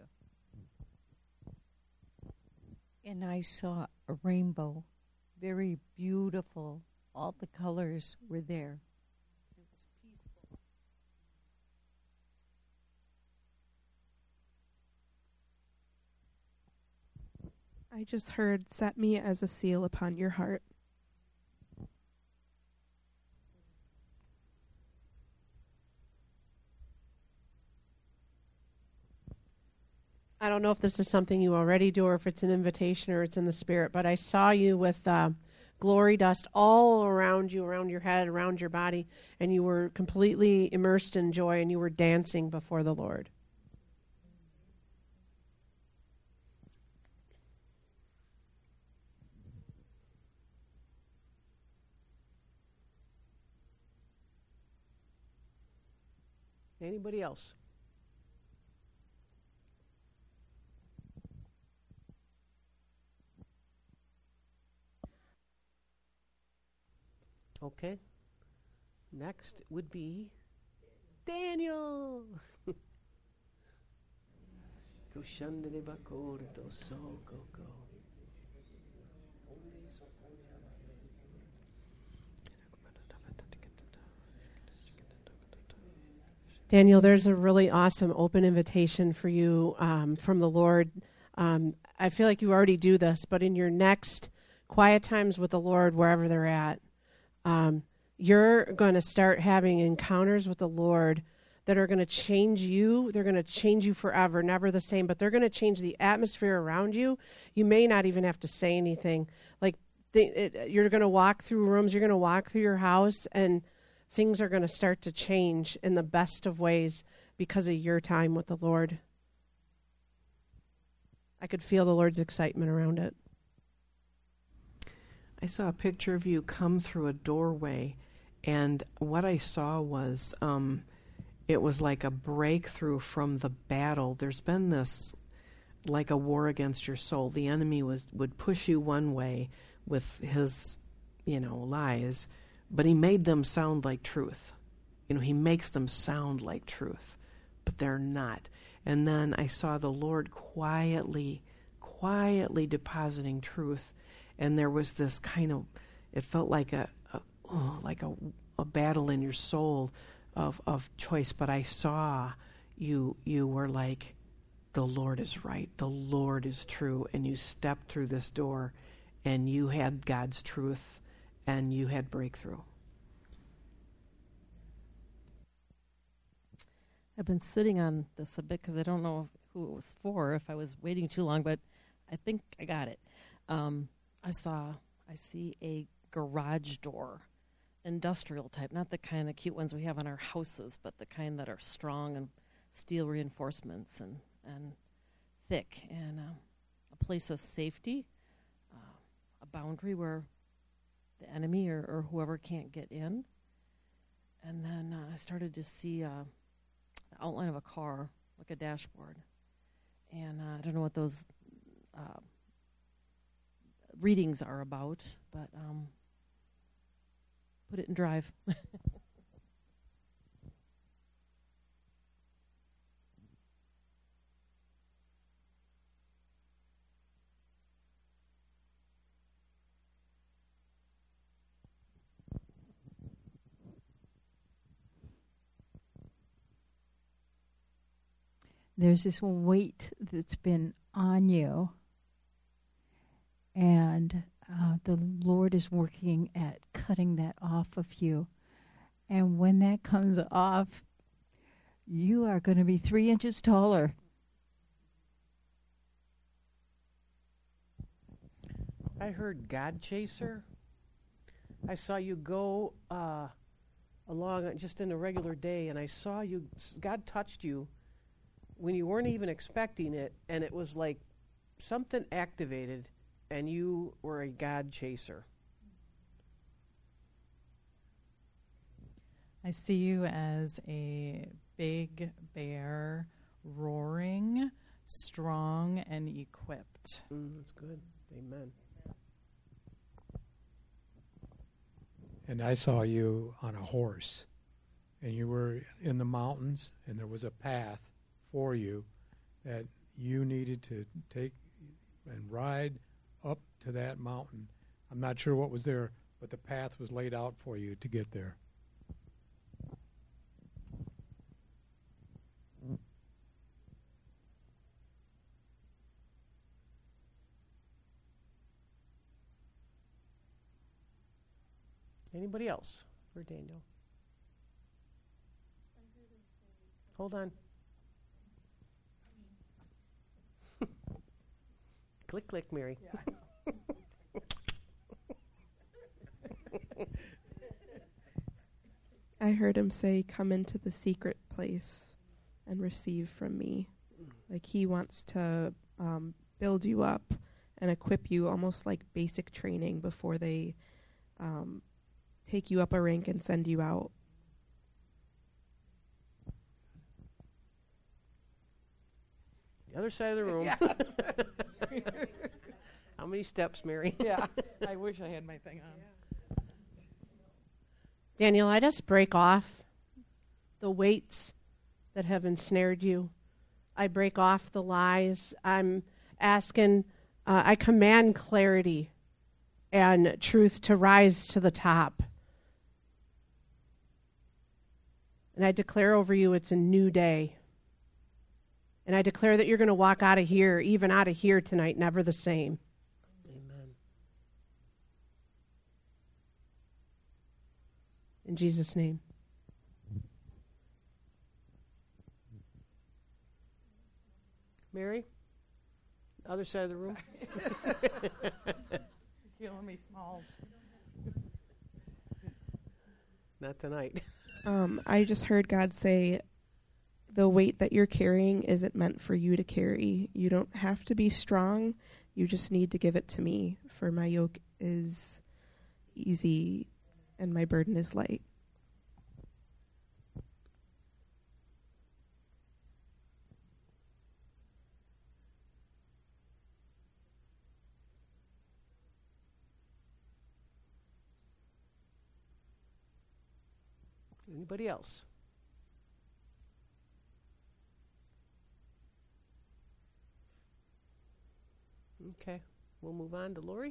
And I saw a rainbow, very beautiful. All the colors were there. It was peaceful. I just heard, set me as a seal upon your heart. I don't know if this is something you already do or if it's an invitation or it's in the Spirit, but I saw you with glory dust all around you, around your head, around your body, and you were completely immersed in joy, and you were dancing before the Lord. Anybody else? Okay. Next would be Daniel. Daniel, there's a really awesome open invitation for you from the Lord. I feel like you already do this, but in your next quiet times with the Lord, wherever they're at, you're going to start having encounters with the Lord that are going to change you. They're going to change you forever, never the same, but they're going to change the atmosphere around you. You may not even have to say anything. Like you're going to walk through rooms, you're going to walk through your house, and things are going to start to change in the best of ways because of your time with the Lord. I could feel the Lord's excitement around it. I saw a picture of you come through a doorway, and what I saw was it was like a breakthrough from the battle. There's been this, like a war against your soul. The enemy would push you one way with his, lies, but he made them sound like truth. He makes them sound like truth, but they're not. And then I saw the Lord quietly depositing truth, and there was this kind of, it felt like a battle in your soul of choice. But I saw you were like, the Lord is right, the Lord is true, and you stepped through this door, and you had God's truth, and you had breakthrough. I've been sitting on this a bit because I don't know who it was for, if I was waiting too long, but I think I got it. I see a garage door, industrial type, not the kind of cute ones we have on our houses, but the kind that are strong and steel reinforcements and thick, and a place of safety, a boundary where the enemy or whoever can't get in. And then I started to see the outline of a car, like a dashboard. And I don't know what those readings are about, but put it in drive. There's this weight that's been on you, and the Lord is working at cutting that off of you. And when that comes off, you are going to be 3 inches taller. I heard God chaser. I saw you go along just in a regular day, and I saw you, God touched you when you weren't even expecting it, and it was like something activated, and you were a God chaser. I see you as a big bear, roaring, strong, and equipped. That's good. Amen. And I saw you on a horse, and you were in the mountains, and there was a path for you that you needed to take and ride up to that mountain. I'm not sure what was there, but the path was laid out for you to get there. Anybody else for Daniel? Hold on. Click, click, Mary. Yeah, I heard him say, "Come into the secret place and receive from me." Like he wants to build you up and equip you, almost like basic training before they take you up a rank and send you out. The other side of the room. How many steps, Mary? Yeah. I wish I had my thing on. Daniel, I just break off the weights that have ensnared you. I break off the lies. I'm asking, I command clarity and truth to rise to the top. And I declare over you it's a new day. And I declare that you're going to walk out of here, even out of here tonight, never the same. Amen. In Jesus' name. Mary? Other side of the room? Killing me, Smalls. Not tonight. I just heard God say, the weight that you're carrying isn't meant for you to carry. You don't have to be strong. You just need to give it to me, for my yoke is easy and my burden is light. Anybody else? Okay, we'll move on to Lori.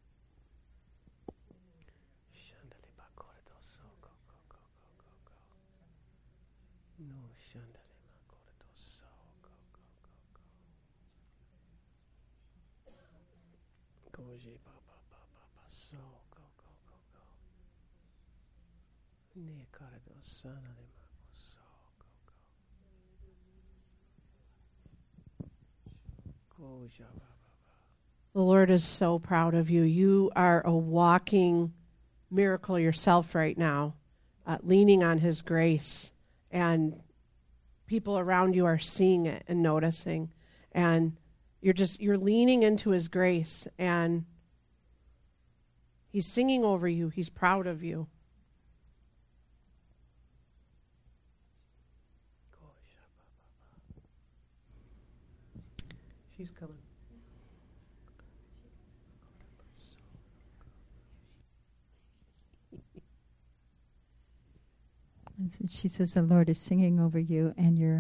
No, go, so go. Ne karado sana de so go. The Lord is so proud of you. You are a walking miracle yourself right now, leaning on His grace. And people around you are seeing it and noticing. And you're leaning into His grace. And He's singing over you. He's proud of you. She's coming. And she says the Lord is singing over you, and your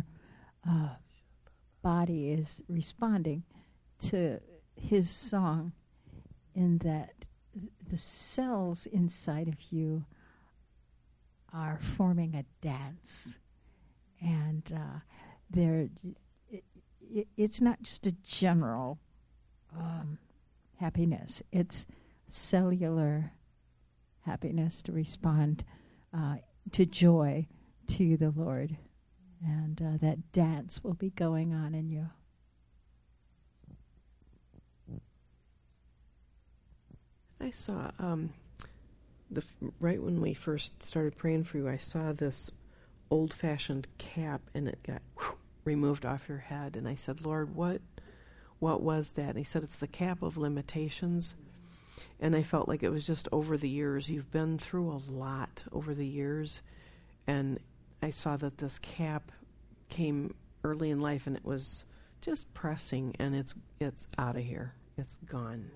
body is responding to His song, in that the cells inside of you are forming a dance. And it's not just a general happiness. It's cellular happiness to respond to joy to the Lord. And that dance will be going on in you. I saw, right when we first started praying for you, I saw this old-fashioned cap, and it got removed off your head. And I said, Lord, what was that? And He said, it's the cap of limitations. And I felt like it was just over the years. You've been through a lot over the years. And I saw that this cap came early in life, and it was just pressing, and it's out of here. It's gone.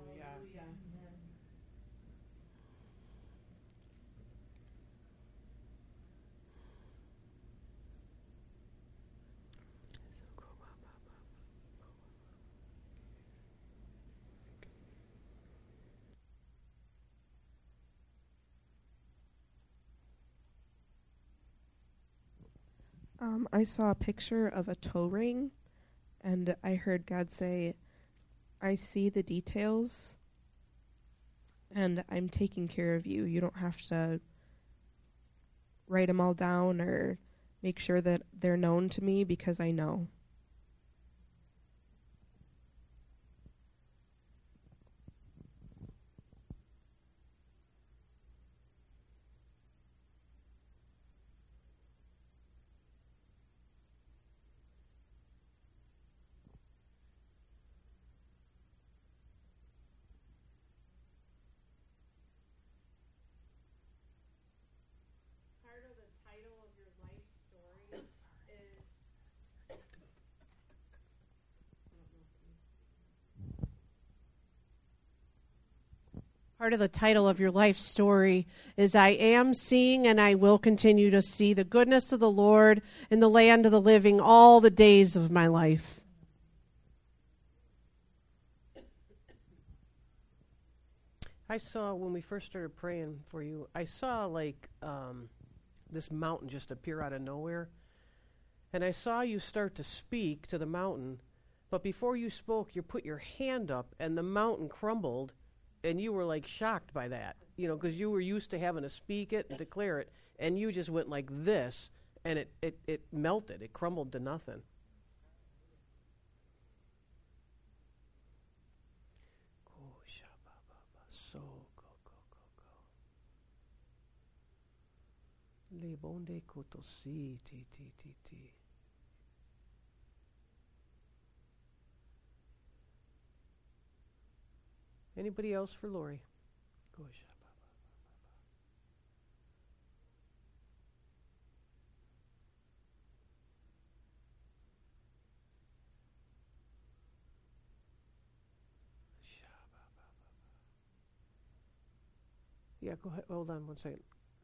I saw a picture of a toe ring, and I heard God say, I see the details, and I'm taking care of you. You don't have to write them all down or make sure that they're known to me, because I know. Part of the title of your life story is, I am seeing and I will continue to see the goodness of the Lord in the land of the living all the days of my life. I saw, when we first started praying for you, I saw like this mountain just appear out of nowhere. And I saw you start to speak to the mountain, but before you spoke, you put your hand up and the mountain crumbled. And you were like shocked by that, because you were used to having to speak it and declare it, and you just went like this, and it melted. It crumbled to nothing. So Le bonde kotosi ti ti ti ti. Anybody else for Lori? Gosh. Yeah, go ahead. Hold on one second.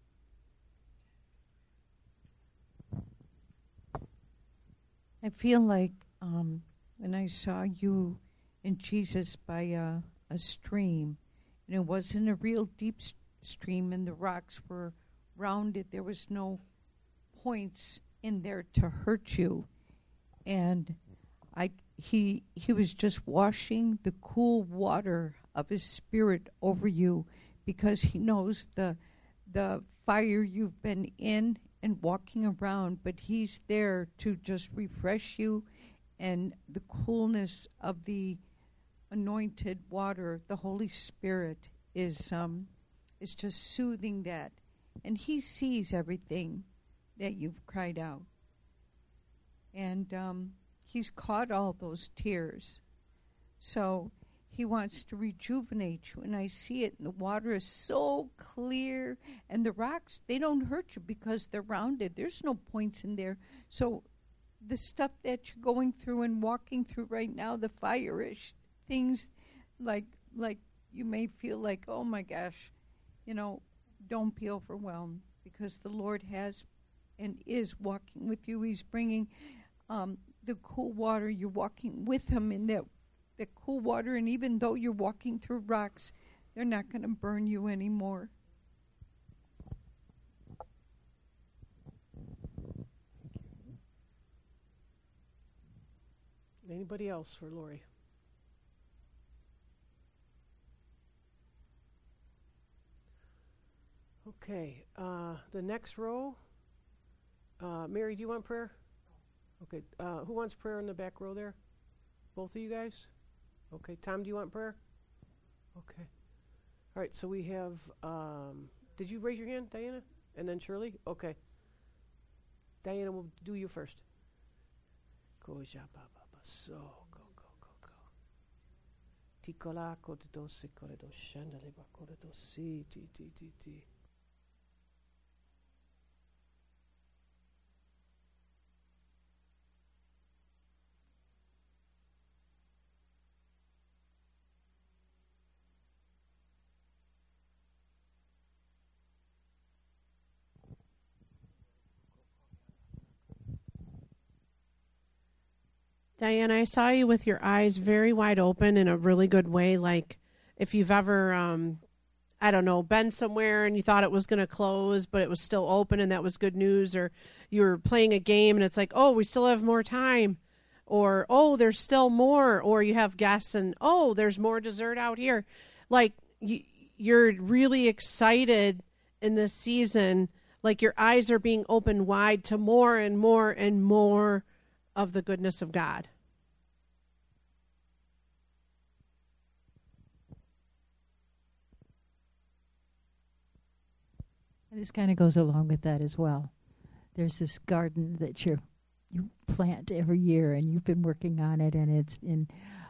I feel like when I saw you and Jesus by a stream, and it wasn't a real deep stream, and the rocks were rounded. There was no points in there to hurt you, and he was just washing the cool water of his Spirit over you, because he knows the fire you've been in and walking around, but he's there to just refresh you, and the coolness of the anointed water, the Holy Spirit is just soothing that, and he sees everything that you've cried out, and he's caught all those tears, so he wants to rejuvenate you, and I see it, and the water is so clear, and the rocks, they don't hurt you because they're rounded. There's no points in there. So the stuff that you're going through and walking through right now, the fire-ish things, like you may feel like, oh my gosh, don't be overwhelmed, because the Lord has and is walking with you. He's bringing the cool water. You're walking with him in that cool water, and even though you're walking through rocks, they're not going to burn you anymore. Anybody else for Lori? Okay, the next row. Mary, do you want prayer? Okay, who wants prayer in the back row there? Both of you guys? Okay, Tom, do you want prayer? Okay. All right, so we have, did you raise your hand, Diana? And then Shirley? Okay. Diana, we'll do you first. Go, so, go. Tikola, koto, sikoredo, shandale, bakoredo, si, ti. Diana, I saw you with your eyes very wide open in a really good way. Like if you've ever, I don't know, been somewhere and you thought it was going to close, but it was still open and that was good news. Or you were playing a game and it's like, oh, we still have more time. Or, oh, there's still more. Or you have guests and, oh, there's more dessert out here. Like you're really excited in this season. Like your eyes are being opened wide to more and more and more of the goodness of God. And this kind of goes along with that as well. There's this garden that you plant every year, and you've been working on it, and it's been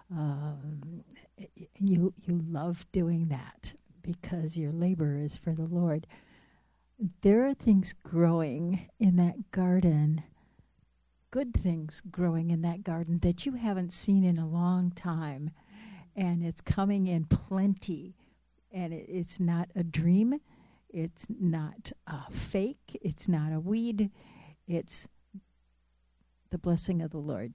you love doing that because your labor is for the Lord. There are things growing in that garden, good things growing in that garden that you haven't seen in a long time, and it's coming in plenty, and it's not a dream, it's not a fake, it's not a weed, it's the blessing of the Lord.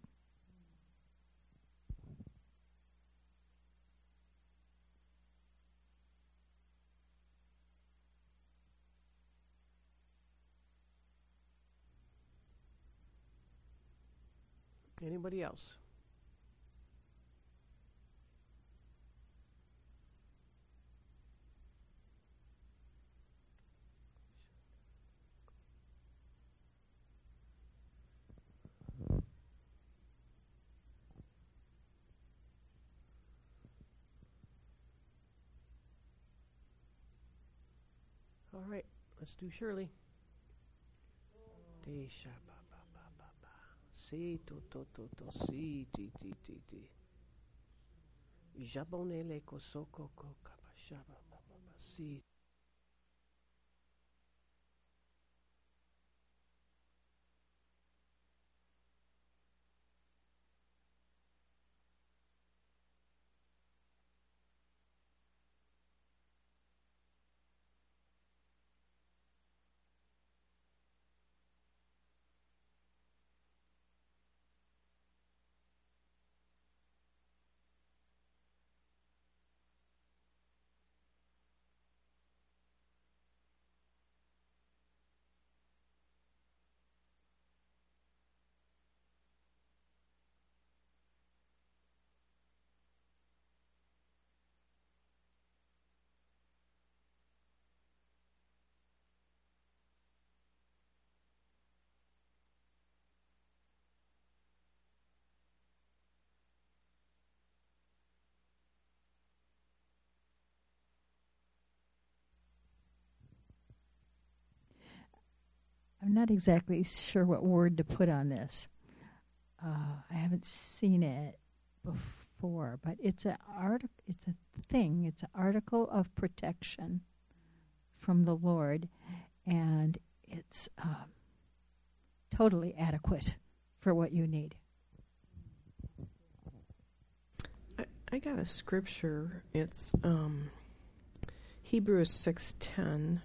Anybody else? All right, let's do Shirley. Desha ba ba ba ba ba. Si to to to to si ti ti ti ti. Jabonele kosoko ko kabashaba ba ba ba si. I'm not exactly sure what word to put on this. I haven't seen it before, but it's an article of protection from the Lord, and it's totally adequate for what you need. I got a scripture. It's Hebrews 6:10.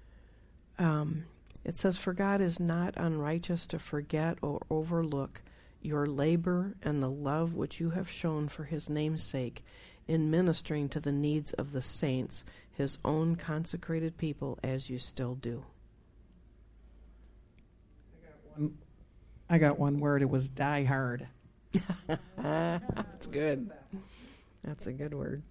It says, "For God is not unrighteous to forget or overlook your labor and the love which you have shown for his name's sake in ministering to the needs of the saints, his own consecrated people, as you still do." I got one word. It was die hard. That's good. That's a good word.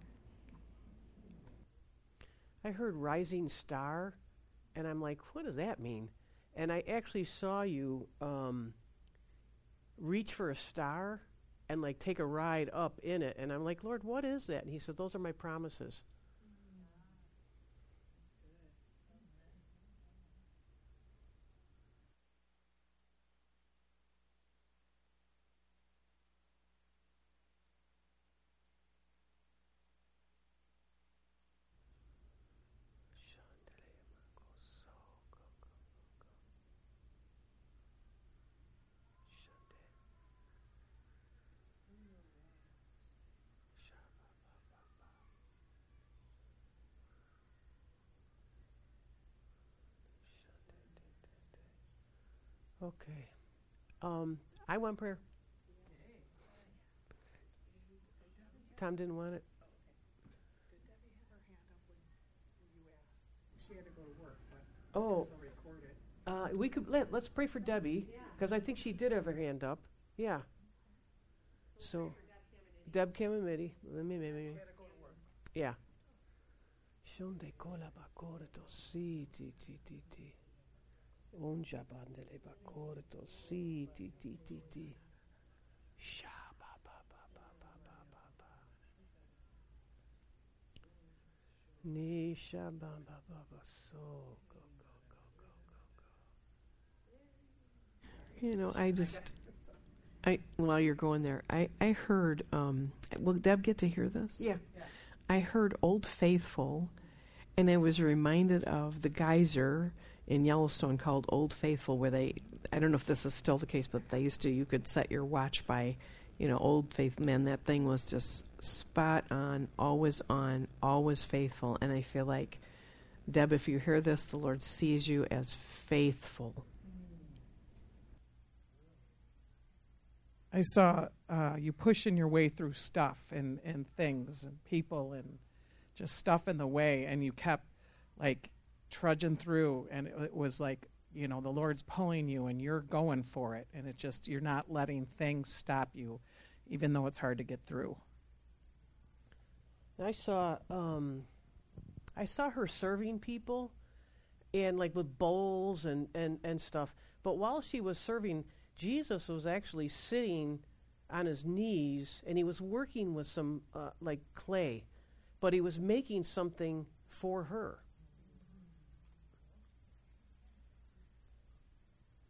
I heard rising star, and I'm like, what does that mean? And I actually saw you reach for a star and like take a ride up in it. And I'm like, Lord, what is that? And he said, those are my promises. Okay. I want prayer. Tom didn't want it. Oh, we could let's pray for Debbie, because I think she did have her hand up. Yeah. So, Deb Kamamidi. Yeah. Shonde kola bakorto si ti ti ti ti. Onja bandele bakorto si ti ti ti ti. Sha ba ba ba ba ba ba ba ba. Nisha ba ba ba ba so go go go go go go. You know, while you're going there, I heard, will Deb get to hear this? Yeah. I heard Old Faithful, and I was reminded of the geyser in Yellowstone called Old Faithful, where I don't know if this is still the case, but you could set your watch by, Old Faithful. Man, that thing was just spot on, always faithful. And I feel like, Deb, if you hear this, the Lord sees you as faithful. I saw you pushing your way through stuff and things and people and just stuff in the way, and you kept like trudging through, and it was like, the Lord's pulling you and you're going for it, and you're not letting things stop you, even though it's hard to get through. I saw her serving people, and like with bowls and stuff. But while she was serving, Jesus was actually sitting on his knees, and he was working with some like clay, but he was making something for her.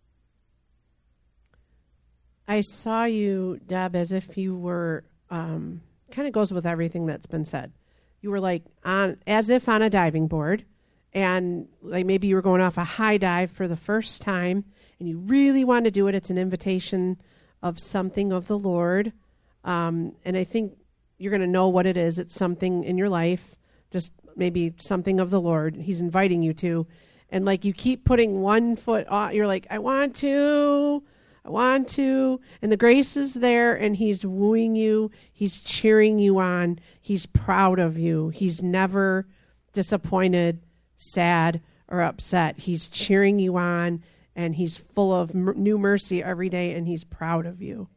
I saw you, Deb, as if you were, kind of goes with everything that's been said. You were like as if on a diving board, and like maybe you were going off a high dive for the first time, and you really want to do it. It's an invitation of something of the Lord, and I think you're going to know what it is. It's something in your life, just maybe something of the Lord. He's inviting you to, and like you keep putting one foot on. You're like, I want to, and the grace is there, and He's wooing you. He's cheering you on. He's proud of you. He's never disappointed, sad, or upset. He's cheering you on, and He's full of new mercy every day, and He's proud of you.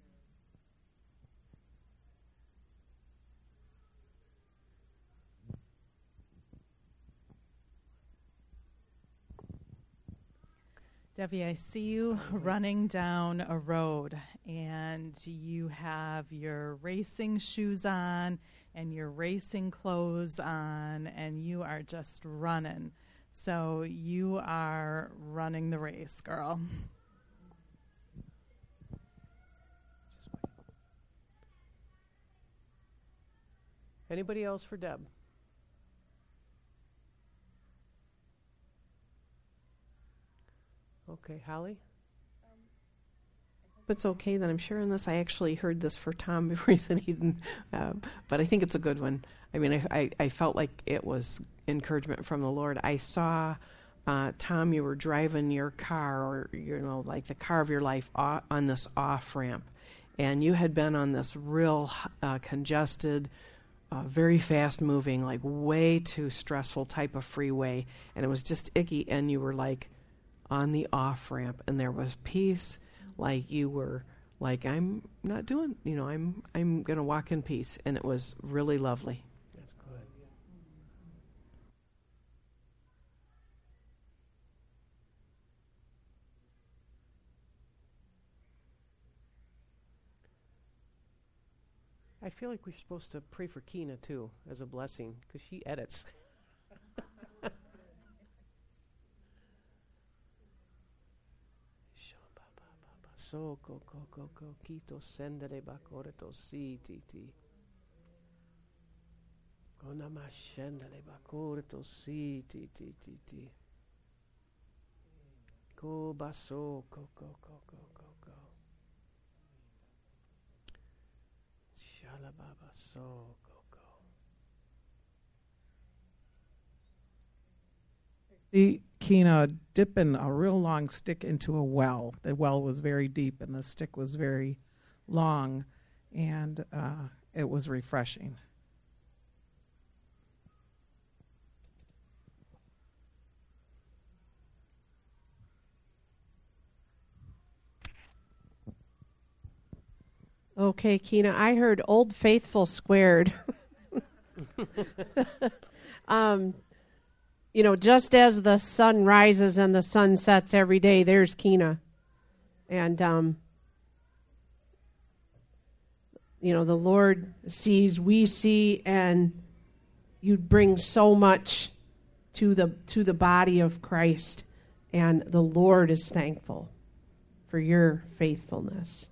Debbie, I see you running down a road, and you have your racing shoes on and your racing clothes on, and you are just running. So you are running the race, girl. Anybody else for Deb? Okay, Holly? If it's okay that I'm sharing this. I actually heard this for Tom before he said he didn't, but I think it's a good one. I mean, I felt like it was encouragement from the Lord. I saw, Tom, you were driving your car, or, like the car of your life on this off-ramp, and you had been on this real congested, very fast-moving, like way too stressful type of freeway, and it was just icky, and you were like, on the off ramp, and there was peace, like you were like, I'm not doing, I'm going to walk in peace, and it was really lovely. That's good. I feel like we're supposed to pray for Kina too as a blessing, because she edits. So go kito sendere bakore to si ti. Ona mashendele bakore to si ti. Go baso go. Shala baba so go. See Kina dipping a real long stick into a well. The well was very deep, and the stick was very long, and it was refreshing. Okay, Kina, I heard Old Faithful squared. Just as the sun rises and the sun sets every day, there's Kina. And, the Lord sees, we see, and you bring so much to the body of Christ. And the Lord is thankful for your faithfulness.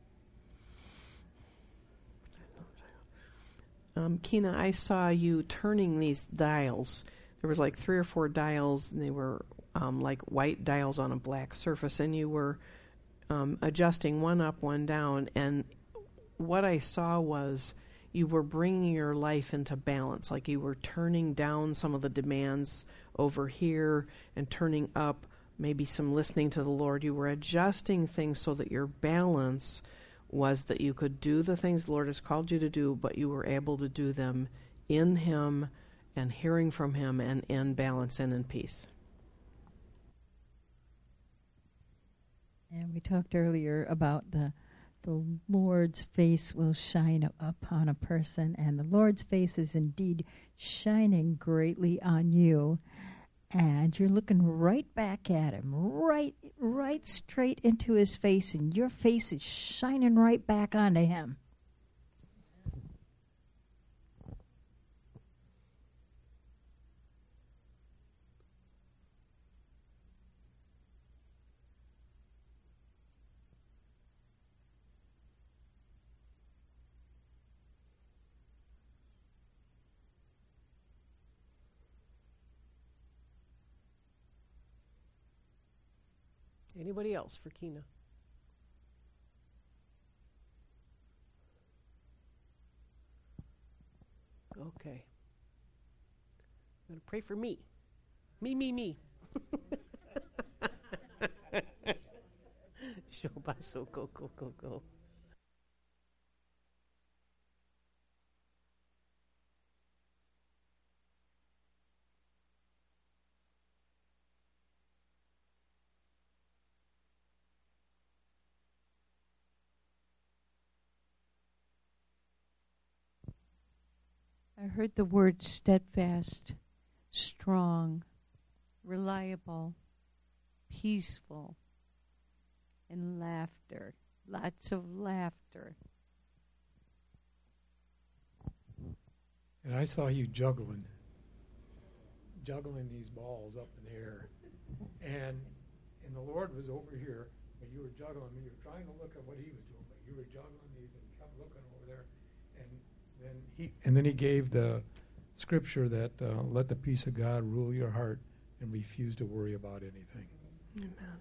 Kina, I saw you turning these dials. There was like 3 or 4 dials, and they were like white dials on a black surface, and you were adjusting one up, one down. And what I saw was you were bringing your life into balance, like you were turning down some of the demands over here and turning up maybe some listening to the Lord. You were adjusting things so that your balance was that you could do the things the Lord has called you to do, but you were able to do them in Him and hearing from Him, and in balance and in peace. And we talked earlier about the Lord's face will shine upon a person, and the Lord's face is indeed shining greatly on you. And you're looking right back at Him, right straight into His face, and your face is shining right back onto Him. Anybody else for Kina? Okay. I'm going to pray for me. Me. Shobaso, go. I heard the word steadfast, strong, reliable, peaceful, and laughter. Lots of laughter. And I saw you juggling these balls up in the air. And the Lord was over here, but you were juggling. You were trying to look at what he was doing, but you were juggling these and kept looking over there. And then he gave the scripture that let the peace of God rule your heart and refuse to worry about anything. Amen.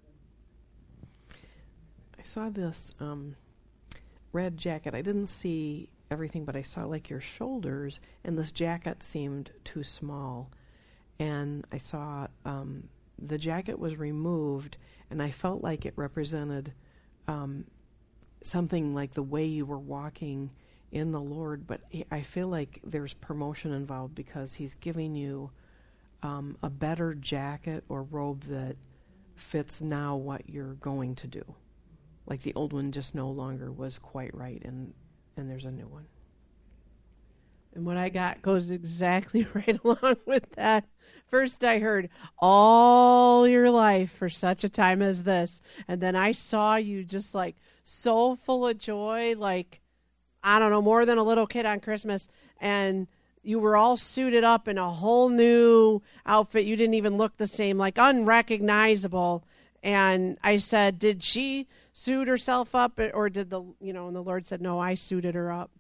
I saw this red jacket. I didn't see everything, but I saw like your shoulders, and this jacket seemed too small. And I saw the jacket was removed, and I felt like it represented something like the way you were walking in the Lord, but I feel like there's promotion involved because he's giving you a better jacket or robe that fits now what you're going to do. Like the old one just no longer was quite right, and there's a new one. And what I got goes exactly right along with that. First I heard, all your life for such a time as this. And then I saw you just like so full of joy, like, I don't know, more than a little kid on Christmas. And you were all suited up in a whole new outfit. You didn't even look the same, like unrecognizable. And I said, did she suit herself up, or did and the Lord said, no, I suited her up.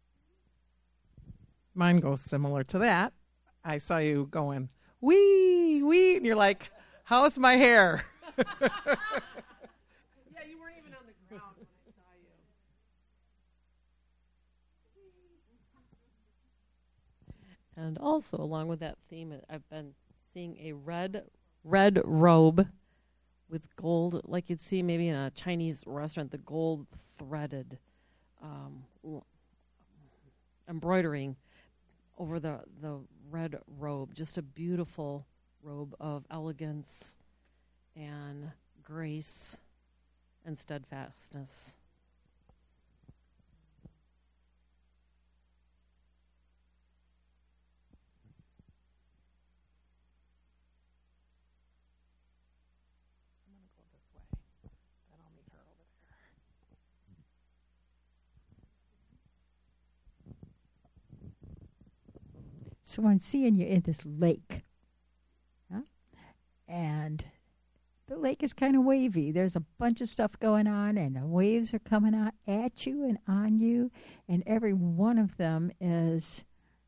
Mine goes similar to that. I saw you going, wee, and you're like, how's my hair? Yeah, you weren't even on the ground when I saw you. And also, along with that theme, I've been seeing a red robe with gold, like you'd see maybe in a Chinese restaurant, the gold threaded embroidering over the red robe. Just a beautiful robe of elegance and grace and steadfastness. I'm going to go this way. Then I'll meet her over there. So I'm seeing you in this lake. Huh? And the lake is kind of wavy. There's a bunch of stuff going on, and the waves are coming out at you and on you, and every one of them is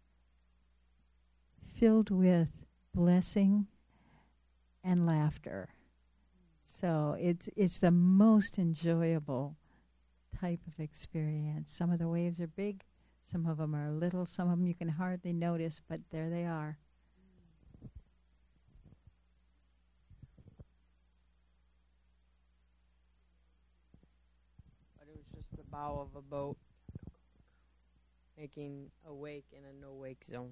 filled with blessing and laughter. So it's the most enjoyable type of experience. Some of the waves are big, some of them are little, some of them you can hardly notice, but there they are. But it was just the bow of a boat making a wake in a no-wake zone.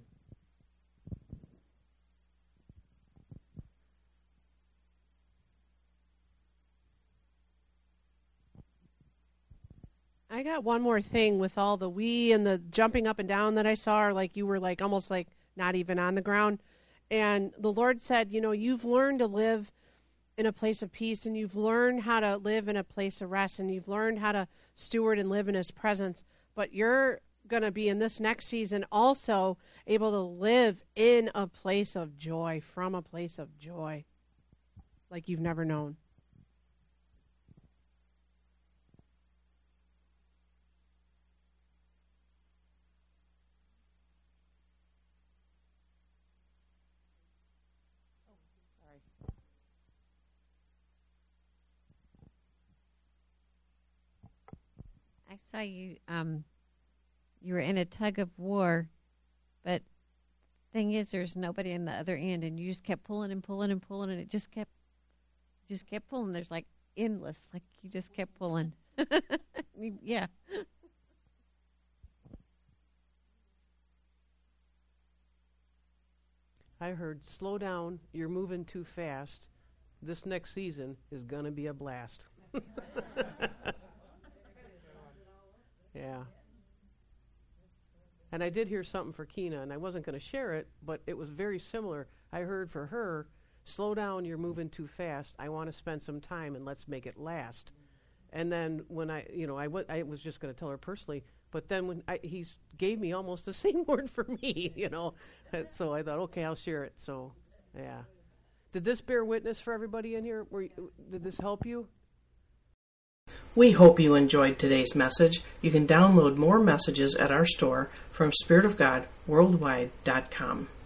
I got one more thing with all the we and the jumping up and down that I saw, or like you were like almost like not even on the ground. And the Lord said, you've learned to live in a place of peace, and you've learned how to live in a place of rest, and you've learned how to steward and live in his presence. But you're going to be in this next season also able to live in a place of joy, from a place of joy, like you've never known. saw you. You were in a tug of war, but thing is, there's nobody on the other end, and you just kept pulling and pulling and pulling, and it just kept pulling. There's like endless, like you just kept pulling. Yeah. I heard, slow down, you're moving too fast. This next season is going to be a blast. Yeah. And I did hear something for Kina, and I wasn't going to share it, but it was very similar. I heard for her, slow down, you're moving too fast. I want to spend some time, and let's make it last. And then when I was just going to tell her personally, but then when he gave me almost the same word for me, so I thought, okay, I'll share it. So, yeah. Did this bear witness for everybody in here? Did this help you? We hope you enjoyed today's message. You can download more messages at our store from spiritofgodworldwide.com.